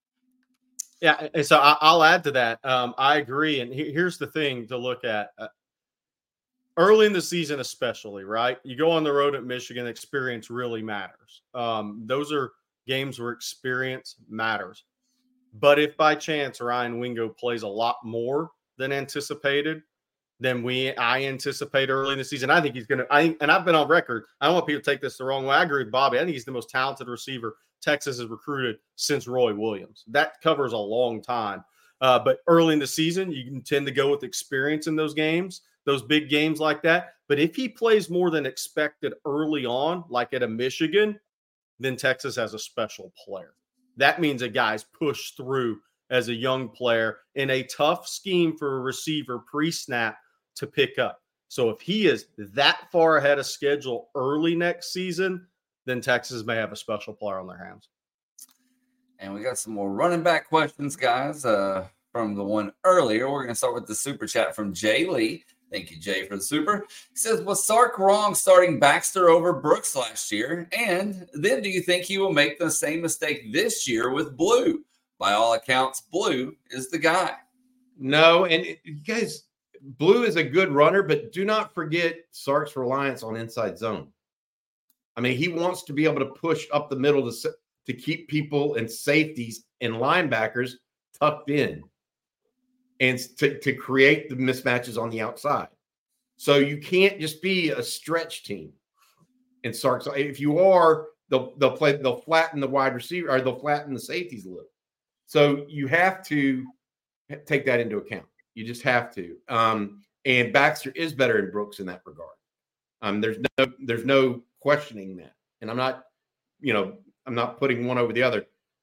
Yeah, and so I'll add to that. I agree. And here's the thing to look at. Early in the season especially, right? You go on the road at Michigan, experience really matters. Those are games where experience matters. But if by chance Ryan Wingo plays a lot more than anticipated, than I anticipate early in the season, I think he's going to – and I've been on record. I don't want people to take this the wrong way. I agree with Bobby. I think he's the most talented receiver Texas has recruited since Roy Williams. That covers a long time. But early in the season, you can tend to go with experience in those games, those big games like that. But if he plays more than expected early on, like at a Michigan, then Texas has a special player. That means a guy's pushed through as a young player in a tough scheme for a receiver pre-snap to pick up. So if he is that far ahead of schedule early next season, then Texas may have a special player on their hands. And we got some more running back questions, guys, from the one earlier. We're going to start with the super chat from Jay Lee. Thank you, Jay, for the super. He says, was Sark wrong starting Baxter over Brooks last year? And then do you think he will make the same mistake this year with Blue? By all accounts, Blue is the guy. No, and you guys, Blue is a good runner, but do not forget Sark's reliance on inside zone. I mean, he wants to be able to push up the middle to keep people and safeties and linebackers tucked in and to create the mismatches on the outside. So you can't just be a stretch team. And Sark's, if you are, they'll flatten the wide receiver, or they'll flatten the safeties a little. So you have to take that into account. You just have to. And Baxter is better than Brooks in that regard. There's no questioning that. And I'm not putting one over the other.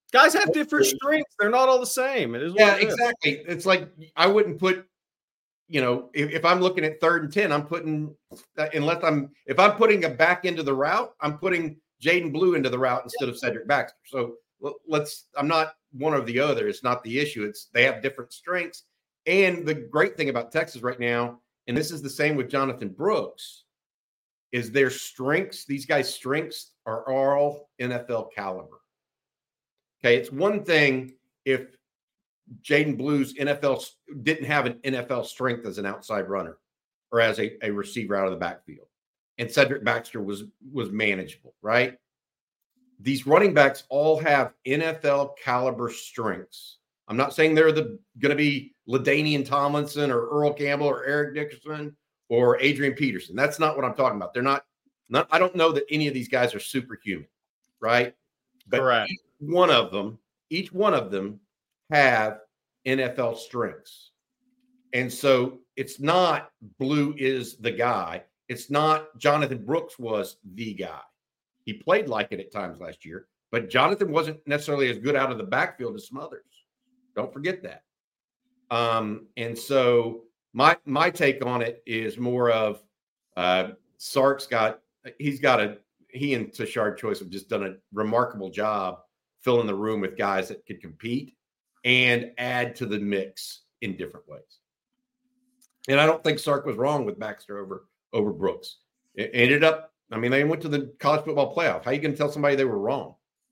Guys have different strengths. They're not all the same. It is what it is. Exactly. It's like I wouldn't put, if I'm looking at 3rd and 10, I'm putting if I'm putting a back into the route, I'm putting Jaden Blue into the route instead of Cedric Baxter. So I'm not one or the other. It's not the issue. It's they have different strengths. And the great thing about Texas right now, and this is the same with Jonathan Brooks, is their strengths. These guys' strengths are all NFL caliber. Okay, it's one thing if Jaden Blue's didn't have an NFL strength as an outside runner or as a receiver out of the backfield, and Cedric Baxter was manageable, right? These running backs all have NFL caliber strengths. I'm not saying they're going to be LaDainian Tomlinson or Earl Campbell or Eric Dickerson or Adrian Peterson. That's not what I'm talking about. They're not. I don't know that any of these guys are superhuman, right? But correct. Each one of them have NFL strengths. And so it's not Blue is the guy. It's not Jonathan Brooks was the guy. He played like it at times last year, but Jonathan wasn't necessarily as good out of the backfield as some others. Don't forget that. And so my take on it is more of Sark's he and Tashard Choice have just done a remarkable job filling the room with guys that could compete and add to the mix in different ways. And I don't think Sark was wrong with Baxter over Brooks. It ended up, they went to the college football playoff. How are you going to tell somebody they were wrong?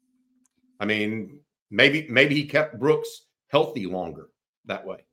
Maybe he kept Brooks healthy longer that way.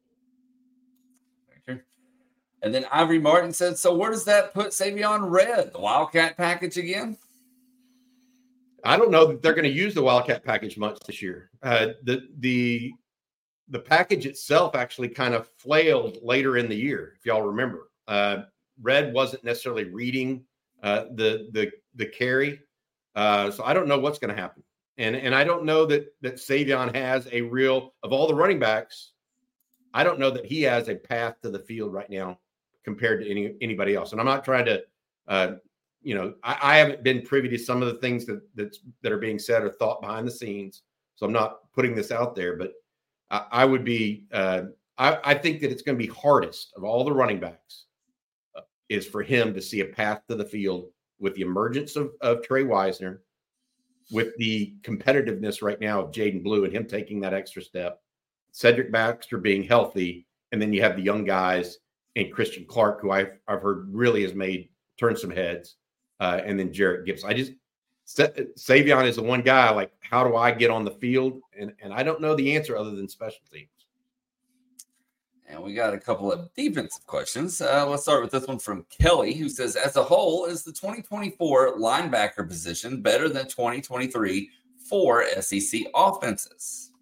And then Ivory Martin said, so where does that put Savion Red? The Wildcat package again? I don't know that they're going to use the Wildcat package much this year. The package itself actually kind of flailed later in the year, if y'all remember. Red wasn't necessarily reading the carry. So I don't know what's going to happen. And I don't know that Savion has a real, of all the running backs, I don't know that he has a path to the field right now compared to anybody else. And I'm not trying to, I haven't been privy to some of the things that are being said or thought behind the scenes. So I'm not putting this out there, but I would be, I think that it's going to be hardest of all the running backs is for him to see a path to the field with the emergence of Trey Wisner, with the competitiveness right now of Jaden Blue and him taking that extra step, Cedric Baxter being healthy, and then you have the young guys and Christian Clark, who I've heard really has turned some heads, and then Jarrett Gibson. Savion is the one guy, like, how do I get on the field? And I don't know the answer other than special teams. And we got a couple of defensive questions. Let's start with this one from Kelly, who says, as a whole, is the 2024 linebacker position better than 2023 for SEC offenses?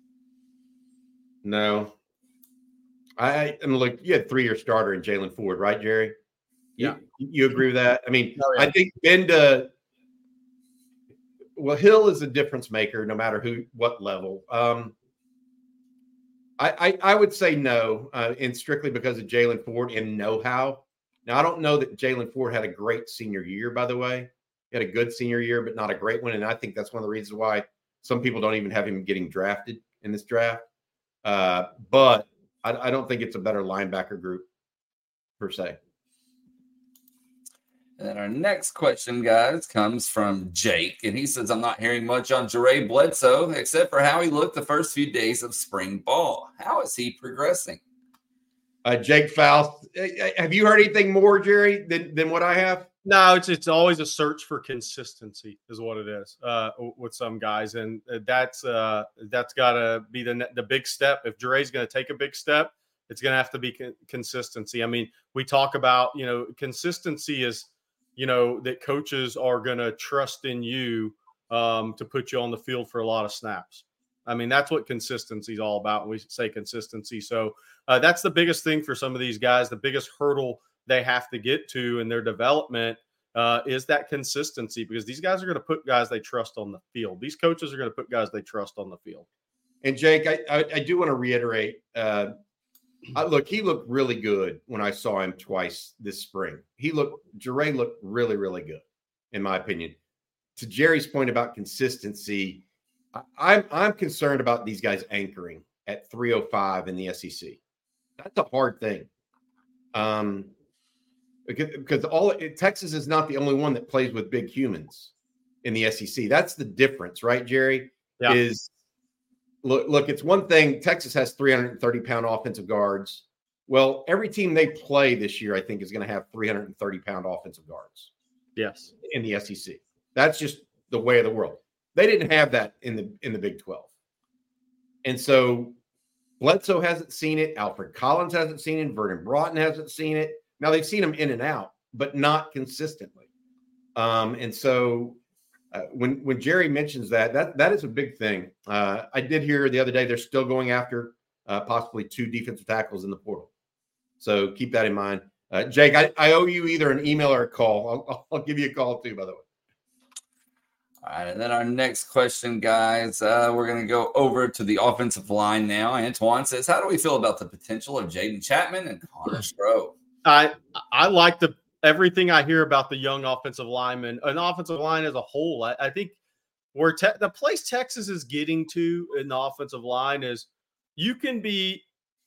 No. Look, you had 3-year starter in Jaylan Ford, right, Jerry? Yeah. You agree with that? I think Benda, Hill is a difference maker no matter what level. I would say no, and strictly because of Jaylan Ford and know-how. Now, I don't know that Jaylan Ford had a great senior year, by the way. He had a good senior year, but not a great one. And I think that's one of the reasons why some people don't even have him getting drafted in this draft. But I don't think it's a better linebacker group per se. And then our next question, guys, comes from Jake. And he says, I'm not hearing much on Jere Bledsoe, except for how he looked the first few days of spring ball. How is he progressing? Jake Faust, have you heard anything more, Jerry, than what I have? No, it's always a search for consistency is what it is with some guys. And that's got to be the big step. If Jere's going to take a big step, it's going to have to be consistency. We talk about, consistency is, that coaches are going to trust in you to put you on the field for a lot of snaps. That's what consistency is all about. We say consistency. So that's the biggest thing for some of these guys. The biggest hurdle they have to get to in their development is that consistency, because these guys are going to put guys they trust on the field. These coaches are going to put guys they trust on the field. And Jake, I do want to reiterate, he looked really good when I saw him twice this spring. Jere looked really, really good, in my opinion. To Jerry's point about consistency, I'm concerned about these guys anchoring at 305 in the SEC. That's a hard thing. Because Texas is not the only one that plays with big humans in the SEC. That's the difference, right, Jerry? Yeah. Is look, it's one thing. Texas has 330-pound offensive guards. Well, every team they play this year, I think, is going to have 330-pound offensive guards. Yes, in the SEC. That's just the way of the world. They didn't have that in the Big 12. And so Bledsoe hasn't seen it. Alfred Collins hasn't seen it. Vernon Broughton hasn't seen it. Now they've seen him in and out, but not consistently. And so when Jerry mentions that is a big thing. I did hear the other day they're still going after possibly 2 defensive tackles in the portal. So keep that in mind. Jake, I owe you either an email or a call. I'll give you a call too, by the way. All right, and then our next question, guys, we're going to go over to the offensive line now. Antoine says, how do we feel about the potential of Jaden Chapman and Connor Stroh? I like everything I hear about the young offensive lineman, an offensive line as a whole. I think where the place Texas is getting to in the offensive line is you can be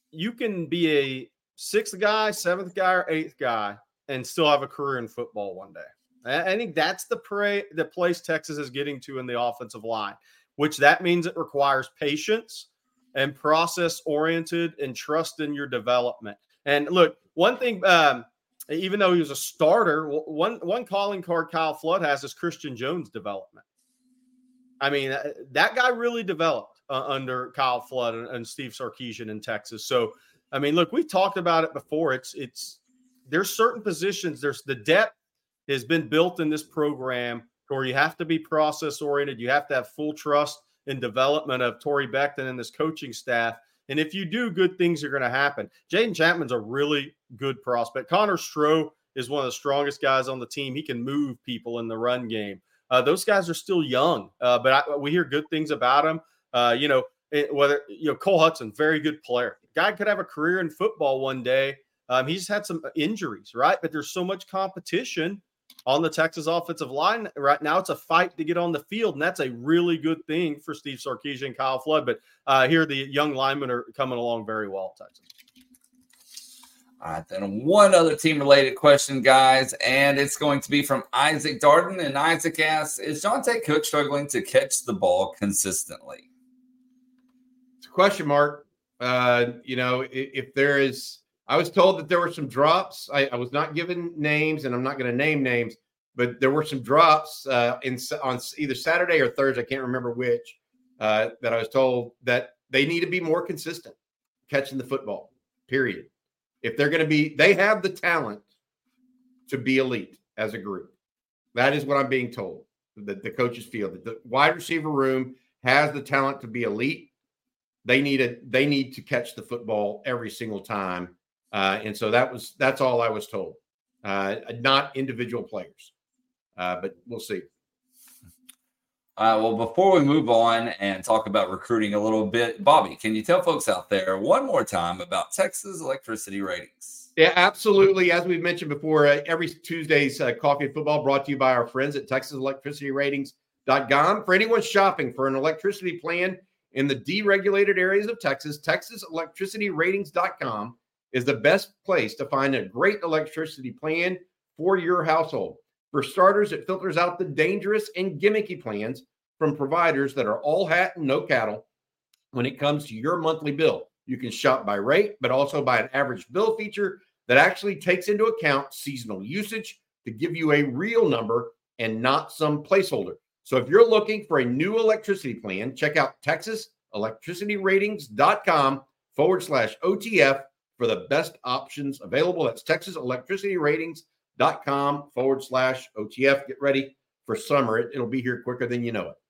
a 6th guy, 7th guy, or 8th guy and still have a career in football one day. I think that's the place Texas is getting to in the offensive line, which that means it requires patience and process-oriented and trust in your development. And look, one thing, even though he was a starter, one calling card Kyle Flood has is Christian Jones' development. I mean, that guy really developed under Kyle Flood and Steve Sarkisian in Texas. So, I mean, look, we've talked about it before. There's certain positions. There's the depth has been built in this program where you have to be process oriented. You have to have full trust in development of Torrey Becton and this coaching staff. And if you do, good things are going to happen. Jaden Chapman's a really good prospect. Connor Stroh is one of the strongest guys on the team. He can move people in the run game. Those guys are still young, but we hear good things about him. Cole Hudson, very good player. Guy could have a career in football one day. He's had some injuries, right? But there's so much competition on the Texas offensive line right now. It's a fight to get on the field, and that's a really good thing for Steve Sarkisian and Kyle Flood. But here the young linemen are coming along very well, Texas. All right, then one other team-related question, guys, and it's going to be from Isaac Darden. And Isaac asks, is Johntay Cook struggling to catch the ball consistently? It's a question mark. If there is – I was told that there were some drops. I was not given names, and I'm not going to name names, but there were some drops on either Saturday or Thursday. I can't remember which, that I was told that they need to be more consistent catching the football, period. If they're going to be – they have the talent to be elite as a group. That is what I'm being told, that the coaches feel. That the wide receiver room has the talent to be elite. They need to catch the football every single time. And so that's all I was told, not individual players, but we'll see. Well, before we move on and talk about recruiting a little bit, Bobby, can you tell folks out there one more time about Texas electricity ratings? Yeah, absolutely. As we've mentioned before, every Tuesday's Coffee and Football brought to you by our friends at TexasElectricityRatings.com. For anyone shopping for an electricity plan in the deregulated areas of Texas, TexasElectricityRatings.com is the best place to find a great electricity plan for your household. For starters, it filters out the dangerous and gimmicky plans from providers that are all hat and no cattle when it comes to your monthly bill. You can shop by rate, but also by an average bill feature that actually takes into account seasonal usage to give you a real number and not some placeholder. So if you're looking for a new electricity plan, check out TexasElectricityRatings.com/OTF for the best options available. That's TexasElectricityRatings.com/OTF. Get ready for summer. It'll be here quicker than you know it.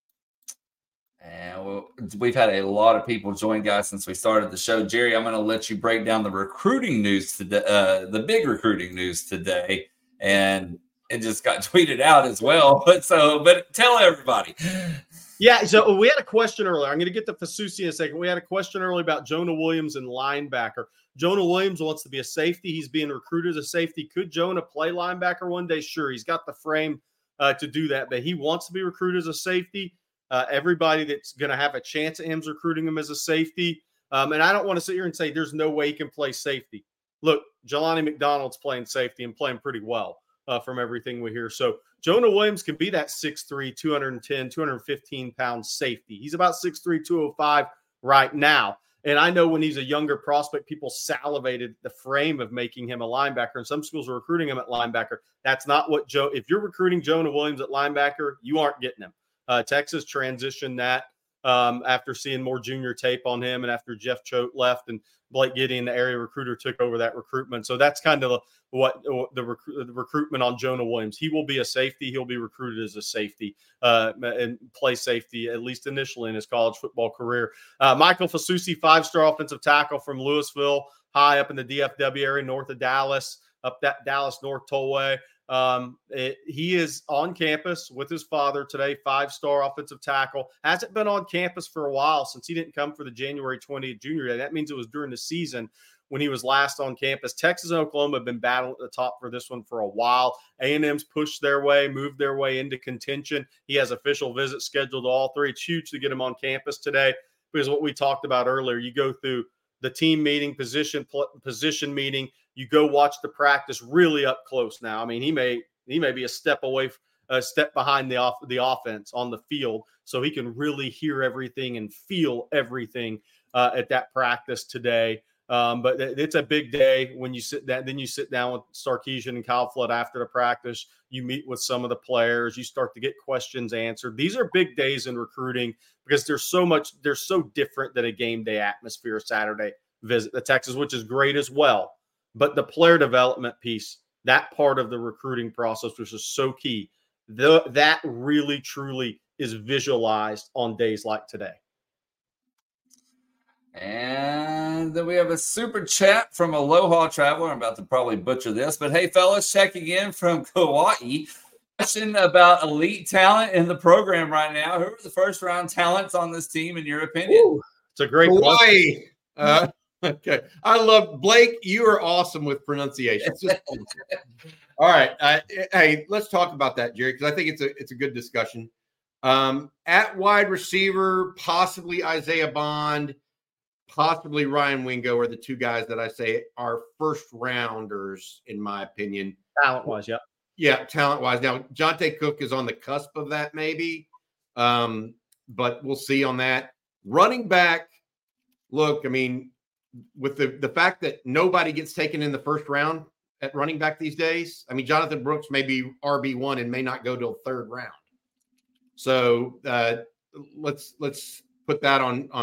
And we've had a lot of people join, guys, since we started the show. Jerry, I'm going to let you break down the recruiting news today, the big recruiting news today. And it just got tweeted out as well. But tell everybody. Yeah, so we had a question earlier. I'm going to get to Fasusi in a second. We had a question earlier about Jonah Williams and linebacker. Jonah Williams wants to be a safety. He's being recruited as a safety. Could Jonah play linebacker one day? Sure, he's got the frame to do that, but he wants to be recruited as a safety. Everybody that's going to have a chance at him is recruiting him as a safety. And I don't want to sit here and say there's no way he can play safety. Look, Jelani McDonald's playing safety and playing pretty well from everything we hear. So Jonah Williams can be that 6'3", 210, 215-pound safety. He's about 6'3", 205 right now. And I know when he's a younger prospect, people salivated the frame of making him a linebacker. And some schools are recruiting him at linebacker. That's not what if you're recruiting Jonah Williams at linebacker, you aren't getting him. Texas transitioned that after seeing more junior tape on him and after Jeff Choate left and Blake Gideon, the area recruiter, took over that recruitment. So that's kind of what the recruitment on Jonah Williams. He will be a safety. He'll be recruited as a safety and play safety, at least initially in his college football career. Michael Fasusi, 5-star offensive tackle from Louisville, high up in the DFW area, north of Dallas, up that Dallas North Tollway. He is on campus with his father today, 5-star offensive tackle. Hasn't been on campus for a while since he didn't come for the January 20th junior day. That means it was during the season when he was last on campus. Texas and Oklahoma have been battling at the top for this one for a while. A&M's pushed their way, moved their way into contention. He has official visits scheduled to all three. It's huge to get him on campus today because what we talked about earlier, you go through the team meeting, position meeting. You go watch the practice really up close now. I mean, he may be a step behind the offense on the field, so he can really hear everything and feel everything at that practice today. But it's a big day when you sit down. Then you sit down with Sarkisian and Kyle Flood after the practice. You meet with some of the players. You start to get questions answered. These are big days in recruiting because they're so different than a game day atmosphere Saturday visit to Texas, which is great as well. But the player development piece, that part of the recruiting process, which is so key, that really, truly is visualized on days like today. And then we have a super chat from Aloha Traveler. I'm about to probably butcher this, but hey, fellas, checking in from Kauai. Question about elite talent in the program right now. Who are the first-round talents on this team, in your opinion? Ooh, it's a great question. Okay. I love Blake. You are awesome with pronunciation. All right. Hey, let's talk about that, Jerry, because I think it's a good discussion. At wide receiver, possibly Isaiah Bond, possibly Ryan Wingo are the two guys that I say are first rounders, in my opinion. Talent-wise, yeah. Yeah, talent-wise. Now, Jonte Cook is on the cusp of that, maybe. But we'll see on that. Running back, look, I mean, with the fact that nobody gets taken in the first round at running back these days, I mean, Jonathan Brooks may be RB1 and may not go till third round. So let's put that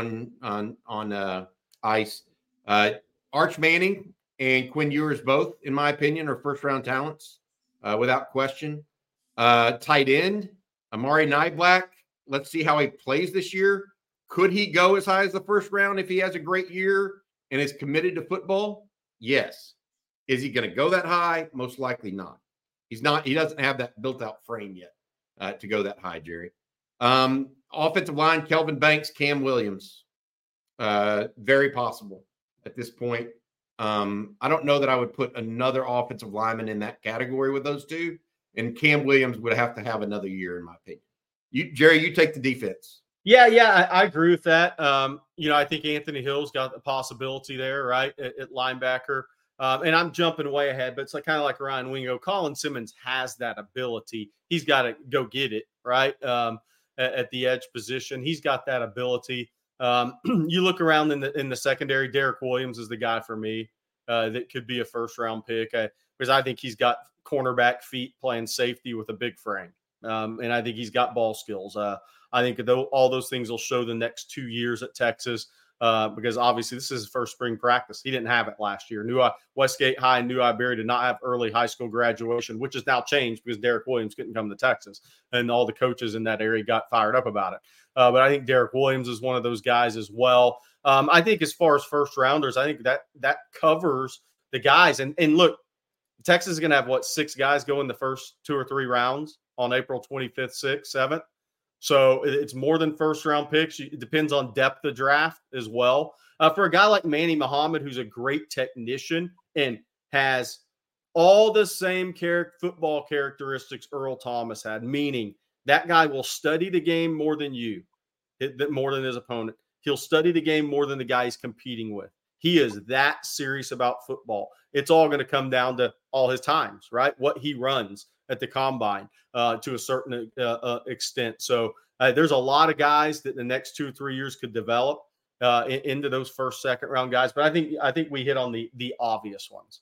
on ice. Arch Manning and Quinn Ewers both, in my opinion, are first round talents without question. Tight end Amari Niblack. Let's see how he plays this year. Could he go as high as the first round if he has a great year and is committed to football? Yes. Is he going to go that high? Most likely not. He's not. He doesn't have that built-out frame yet to go that high, Jerry. Offensive line, Kelvin Banks, Cam Williams. Very possible at this point. I don't know that I would put another offensive lineman in that category with those two. And Cam Williams would have to have another year, in my opinion. Jerry, you take the defense. Yeah, I agree with that. I think Anthony Hill's got the possibility there, right, at linebacker. And I'm jumping way ahead, but it's kind of like Ryan Wingo. Colin Simmons has that ability. He's got to go get it, right, at the edge position. He's got that ability. You look around in the secondary, Derek Williams is the guy for me that could be a first-round pick because I think he's got cornerback feet playing safety with a big frame. And I think he's got ball skills. I think all those things will show the next 2 years at Texas because obviously this is his first spring practice. He didn't have it last year. Westgate High and New Iberia did not have early high school graduation, which has now changed because Derek Williams couldn't come to Texas. And all the coaches in that area got fired up about it. But I think Derek Williams is one of those guys as well. I think as far as first rounders, I think that covers the guys. And look, Texas is going to have, 6 guys go in the first 2 or 3 rounds on April 25th, 6th, 7th. So it's more than first-round picks. It depends on depth of draft as well. For a guy like Manny Muhammad, who's a great technician and has all the same football characteristics Earl Thomas had, meaning That guy will study the game more than you, more than his opponent. He'll study the game more than the guy he's competing with. He is that serious about football. It's all going to come down to all his times, right? What he runs at the combine to a certain extent. So there's a lot of guys that in the next 2 or 3 years could develop into those first, second round guys. But I think we hit on the obvious ones.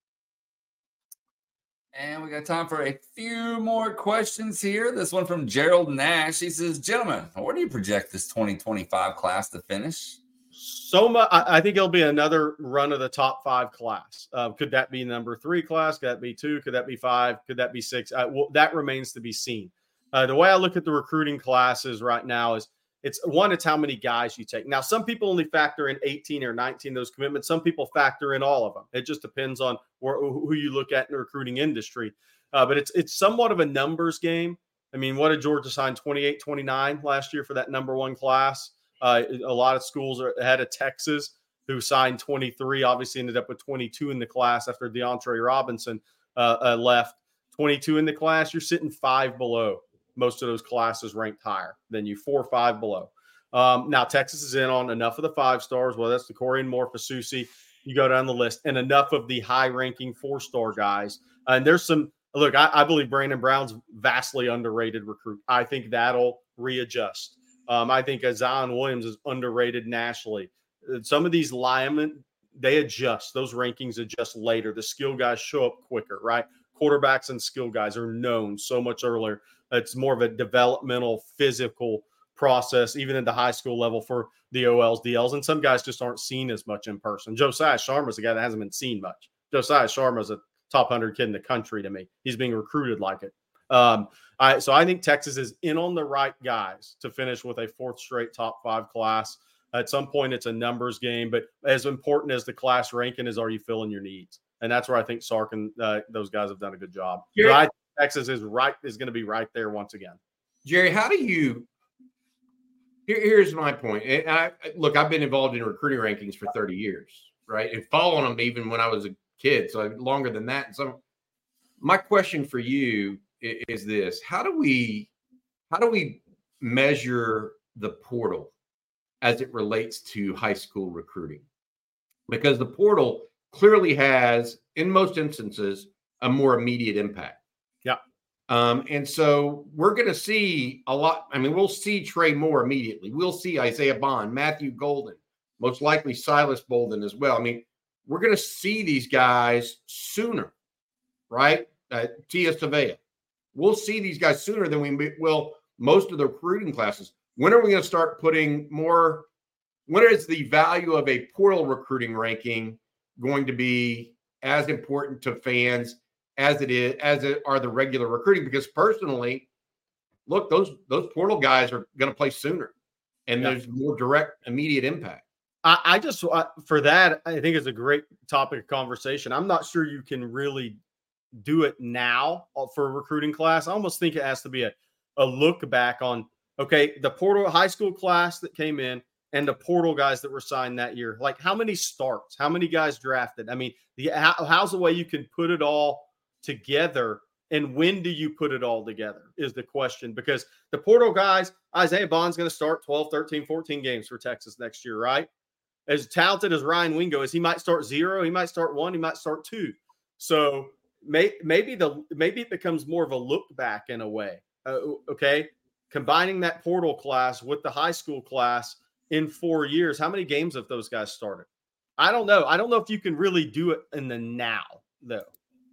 And we got time for a few more questions here. This one from Gerald Nash. He says, gentlemen, where do you project this 2025 class to finish? So much. I think it'll be another run of the top 5 class. Could that be number 3 class? Could that be 2? Could that be 5? Could that be 6? Well, that remains to be seen. The way I look at the recruiting classes right now is it's how many guys you take. Now, some people only factor in 18 or 19, those commitments. Some people factor in all of them. It just depends on who you look at in the recruiting industry. But it's somewhat of a numbers game. I mean, what did Georgia sign? 28, 29 last year for that number 1 class. A lot of schools are ahead of Texas, who signed 23, obviously ended up with 22 in the class after DeAndre Robinson left. 22 in the class, you're sitting 5 below. Most of those classes ranked higher than you, 4 or 5 below. Now, Texas is in on enough of the 5 stars, whether that's the Corian Moore, Fasusi, you go down the list, and enough of the high-ranking 4-star guys. And there's some – look, I believe Brandon Brown's vastly underrated recruit. I think that'll readjust. I think Zion Williams is underrated nationally. Some of these linemen, they adjust. Those rankings adjust later. The skill guys show up quicker, right? Quarterbacks and skill guys are known so much earlier. It's more of a developmental, physical process, even at the high school level for the OLs, DLs. And some guys just aren't seen as much in person. Josiah Sharma's a guy that hasn't been seen much. Josiah Sharma's a top 100 kid in the country to me. He's being recruited like it. So I think Texas is in on the right guys to finish with a 4th straight top 5 class. At some point, it's a numbers game, but as important as the class ranking is, are you filling your needs? And that's where I think Sark and those guys have done a good job. Jerry, I think Texas is going to be right there once again. Jerry, how do you? Here's my point. And look, I've been involved in recruiting rankings for 30 years, right, and following them even when I was a kid, so longer than that. And so, my question for you is this: how do we measure the portal as it relates to high school recruiting? Because the portal clearly has, in most instances, a more immediate impact. Yeah. And so we're going to see a lot. I mean, we'll see Trey Moore immediately. We'll see Isaiah Bond, Matthew Golden, most likely Silas Bolden as well. I mean, we're going to see these guys sooner, right? Tia Savea. We'll see these guys sooner than we will most of the recruiting classes. When are we going to start putting more? When is the value of a portal recruiting ranking going to be as important to fans as it are the regular recruiting? Because personally, look, those portal guys are going to play sooner, and there's more direct, immediate impact. I just for that, I think it's a great topic of conversation. I'm not sure you can really do it now for a recruiting class. I almost think it has to be a look back on, okay, the portal high school class that came in and the portal guys that were signed that year. Like, how many starts? How many guys drafted? I mean, how's the way you can put it all together, and when do you put it all together is the question. Because the portal guys, Isaiah Bond's going to start 12, 13, 14 games for Texas next year, right? As talented as Ryan Wingo is, he might start 0, he might start 1, he might start 2. So maybe it becomes more of a look back in a way. Okay, combining that portal class with the high school class in 4 years, how many games have those guys started? I don't know. I don't know if you can really do it in the now, though.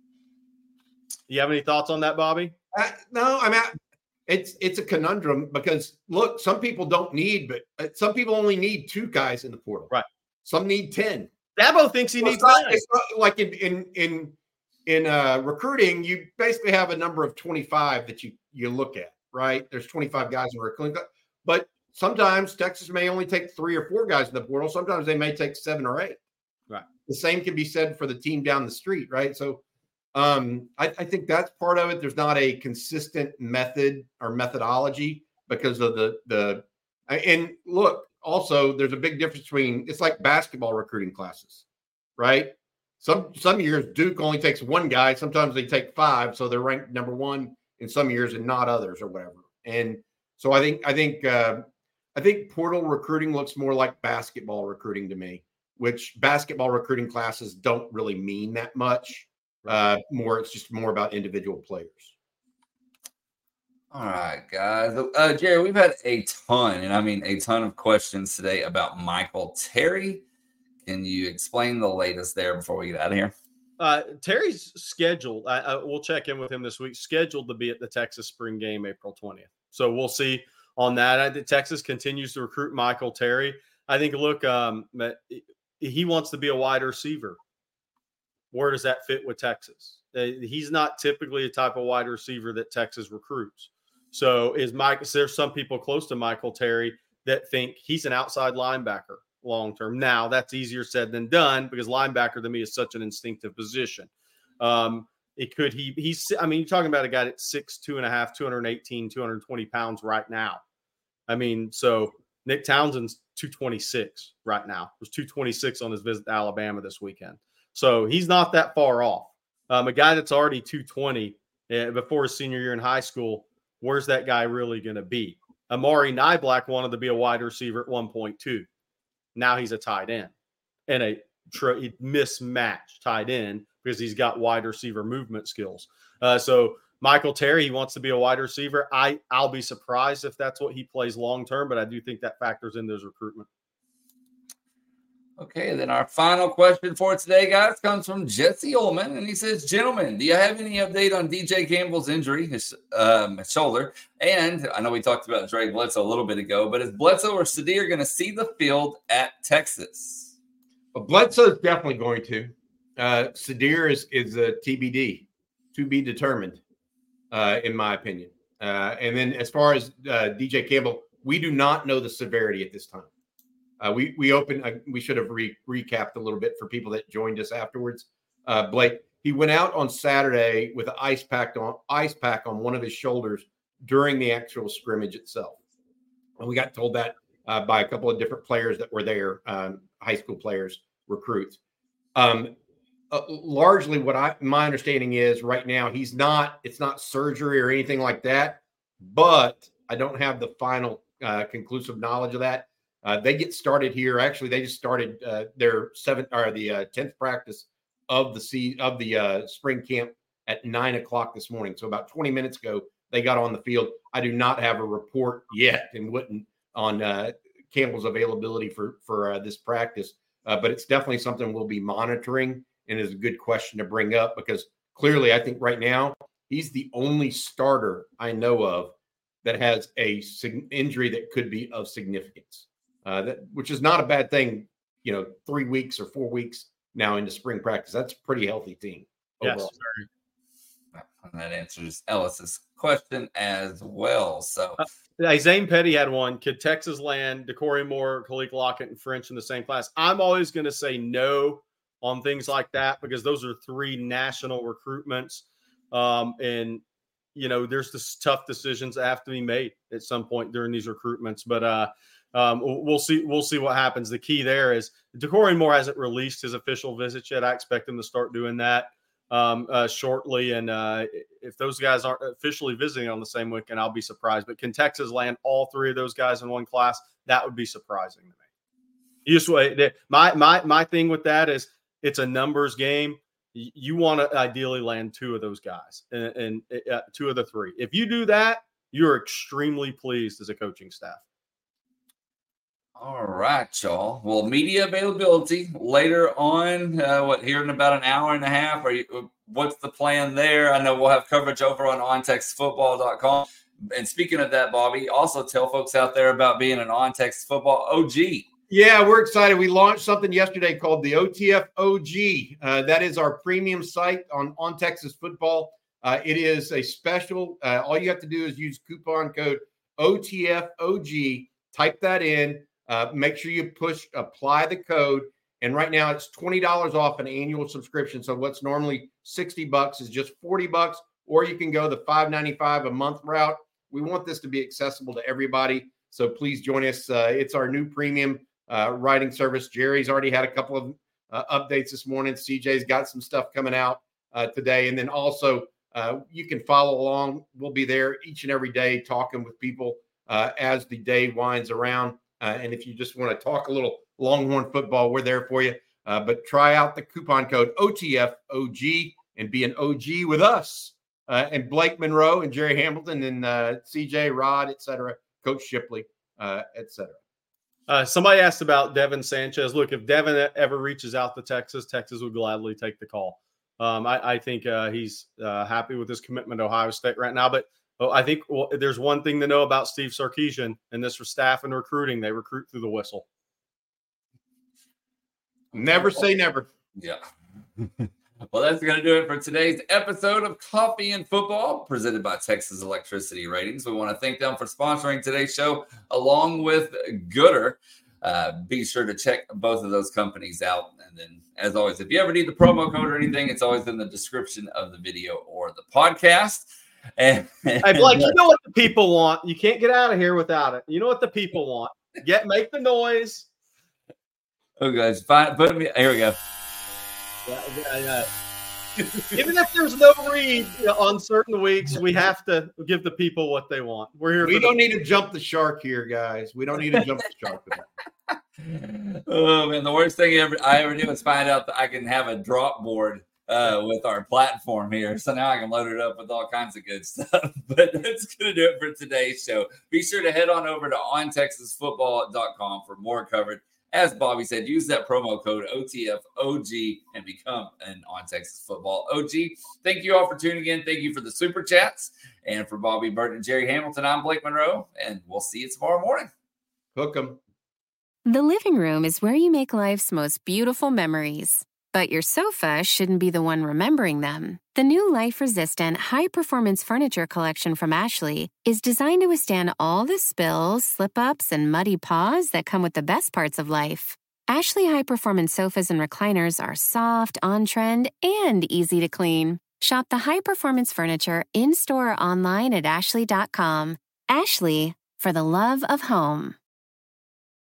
You have any thoughts on that, Bobby? No, I mean, it's a conundrum because, look, some people don't need, but some people only need 2 guys in the portal. Right. Some need 10. Dabo thinks he needs 9. It's not like in recruiting, you basically have a number of 25 that you look at, right? There's 25 guys in recruiting, but sometimes Texas may only take 3 or 4 guys in the portal. Sometimes they may take 7 or 8. Right. The same can be said for the team down the street, right? So I think that's part of it. There's not a consistent method or methodology because of and look, also there's a big difference between, it's like basketball recruiting classes, right? Some years Duke only takes 1 guy. Sometimes they take 5. So they're ranked number 1 in some years and not others or whatever. And so I think portal recruiting looks more like basketball recruiting to me, which basketball recruiting classes don't really mean that much. It's just more about individual players. All right, guys. Jerry, we've had a ton of questions today about Michael Terry. Can you explain the latest there before we get out of here? Terry's scheduled. We'll check in with him this week. Scheduled to be at the Texas spring game April 20th. So we'll see on that. Texas continues to recruit Michael Terry. I think, look, he wants to be a wide receiver. Where does that fit with Texas? He's not typically a type of wide receiver that Texas recruits. So there's some people close to Michael Terry that think he's an outside linebacker long term. Now, that's easier said than done because linebacker to me is such an instinctive position. You're talking about a guy that's 6'2.5", 218, 220 pounds right now. So Nick Townsend's 226 right now. It was 226 on his visit to Alabama this weekend. So he's not that far off. A guy that's already 220 before his senior year in high school, where's that guy really going to be? Amari Niblack wanted to be a wide receiver at 1.2. Now he's a tight end and a mismatched tight end because he's got wide receiver movement skills. So Michael Terry, he wants to be a wide receiver. I'll be surprised if that's what he plays long term, but I do think that factors into his recruitment. Okay, then our final question for today, guys, comes from Jesse Ullman, and he says, gentlemen, do you have any update on DJ Campbell's injury, his shoulder? And I know we talked about Dre Bledsoe a little bit ago, but is Bledsoe or Sadir going to see the field at Texas? Well, Bledsoe's definitely going to. Sadir is a TBD, to be determined, in my opinion. And then as far as DJ Campbell, we do not know the severity at this time. We should have recapped a little bit for people that joined us afterwards. Blake, he went out on Saturday with an ice pack on one of his shoulders during the actual scrimmage itself. And we got told that by a couple of different players that were there, high school players, recruits. Largely my understanding is right now it's not surgery or anything like that, but I don't have the final conclusive knowledge of that. They get started here. Actually, they just started their 10th practice of the spring camp at 9:00 this morning. So about 20 minutes ago, they got on the field. I do not have a report yet and wouldn't on Campbell's availability for this practice, but it's definitely something we'll be monitoring, and is a good question to bring up because clearly, I think right now he's the only starter I know of that has a injury that could be of significance. Which is not a bad thing, 3 weeks or 4 weeks now into spring practice. That's a pretty healthy team overall. Yes, and that answers Ellis's question as well. So Zane Petty had one. Could Texas land DeCorey Moore, Khalik Lockett, and French in the same class? I'm always going to say no on things like that because those are 3 national recruitments. And there's this tough decisions that have to be made at some point during these recruitments. But we'll see what happens. The key there is DeCorey Moore hasn't released his official visits yet. I expect him to start doing that shortly. And if those guys aren't officially visiting on the same weekend, I'll be surprised. But can Texas land all 3 of those guys in one class? That would be surprising to me. My thing with that is it's a numbers game. You want to ideally land 2 of those guys and 2 of the 3. If you do that, you're extremely pleased as a coaching staff. All right, y'all. Well, media availability later on, here in about an hour and a half? What's the plan there? I know we'll have coverage over on ontexasfootball.com. And speaking of that, Bobby, also tell folks out there about being an On Texas Football OG. Yeah, we're excited. We launched something yesterday called the OTF OG. That is our premium site on Texas Football. It is a special. All you have to do is use coupon code OTF OG. Type that in. Make sure you apply the code. And right now it's $20 off an annual subscription. So what's normally $60 is just $40, or you can go the $5.95 a month route. We want this to be accessible to everybody. So please join us. It's our new premium writing service. Jerry's already had a couple of updates this morning. CJ's got some stuff coming out today. And then also You can follow along. We'll be there each and every day talking with people as the day winds around. And if you just want to talk a little Longhorn football, we're there for you. But try out the coupon code OTFOG and be an OG with us. And Blake Monroe and Jerry Hamilton and CJ, Rod, et cetera, Coach Shipley, et cetera. Somebody asked about Devin Sanchez. Look, if Devin ever reaches out to Texas, Texas would gladly take the call. I think he's happy with his commitment to Ohio State right now. But I think there's one thing to know about Steve Sarkisian, and this for staff and recruiting. They recruit through the whistle. Never say never. Yeah. Well, that's going to do it for today's episode of Coffee and Football, presented by Texas Electricity Ratings. We want to thank them for sponsoring today's show, along with Gooder. Be sure to check both of those companies out. And then, as always, if you ever need the promo code or anything, it's always in the description of the video or the podcast. And Blake, you know what the people want. You can't get out of here without it. You know what the people want. Make the noise. Oh, guys, put me. Here we go. Yeah. Even if there's no read on certain weeks, we have to give the people what they want. We're here. We don't need to jump the shark here, guys. We don't need to jump the shark. Oh man, the worst thing I ever do is find out that I can have a drop board with our platform here. So now I can load it up with all kinds of good stuff. But that's going to do it for today's show. Be sure to head on over to ontexasfootball.com for more coverage. As Bobby said, use that promo code OTFOG and become an On Texas Football OG. Thank you all for tuning in. Thank you for the super chats. And for Bobby Burton and Jerry Hamilton, I'm Blake Monroe, and we'll see you tomorrow morning. Hook 'em. The living room is where you make life's most beautiful memories. But your sofa shouldn't be the one remembering them. The new life-resistant, high-performance furniture collection from Ashley is designed to withstand all the spills, slip-ups, and muddy paws that come with the best parts of life. Ashley high-performance sofas and recliners are soft, on-trend, and easy to clean. Shop the high-performance furniture in-store or online at ashley.com. Ashley, for the love of home.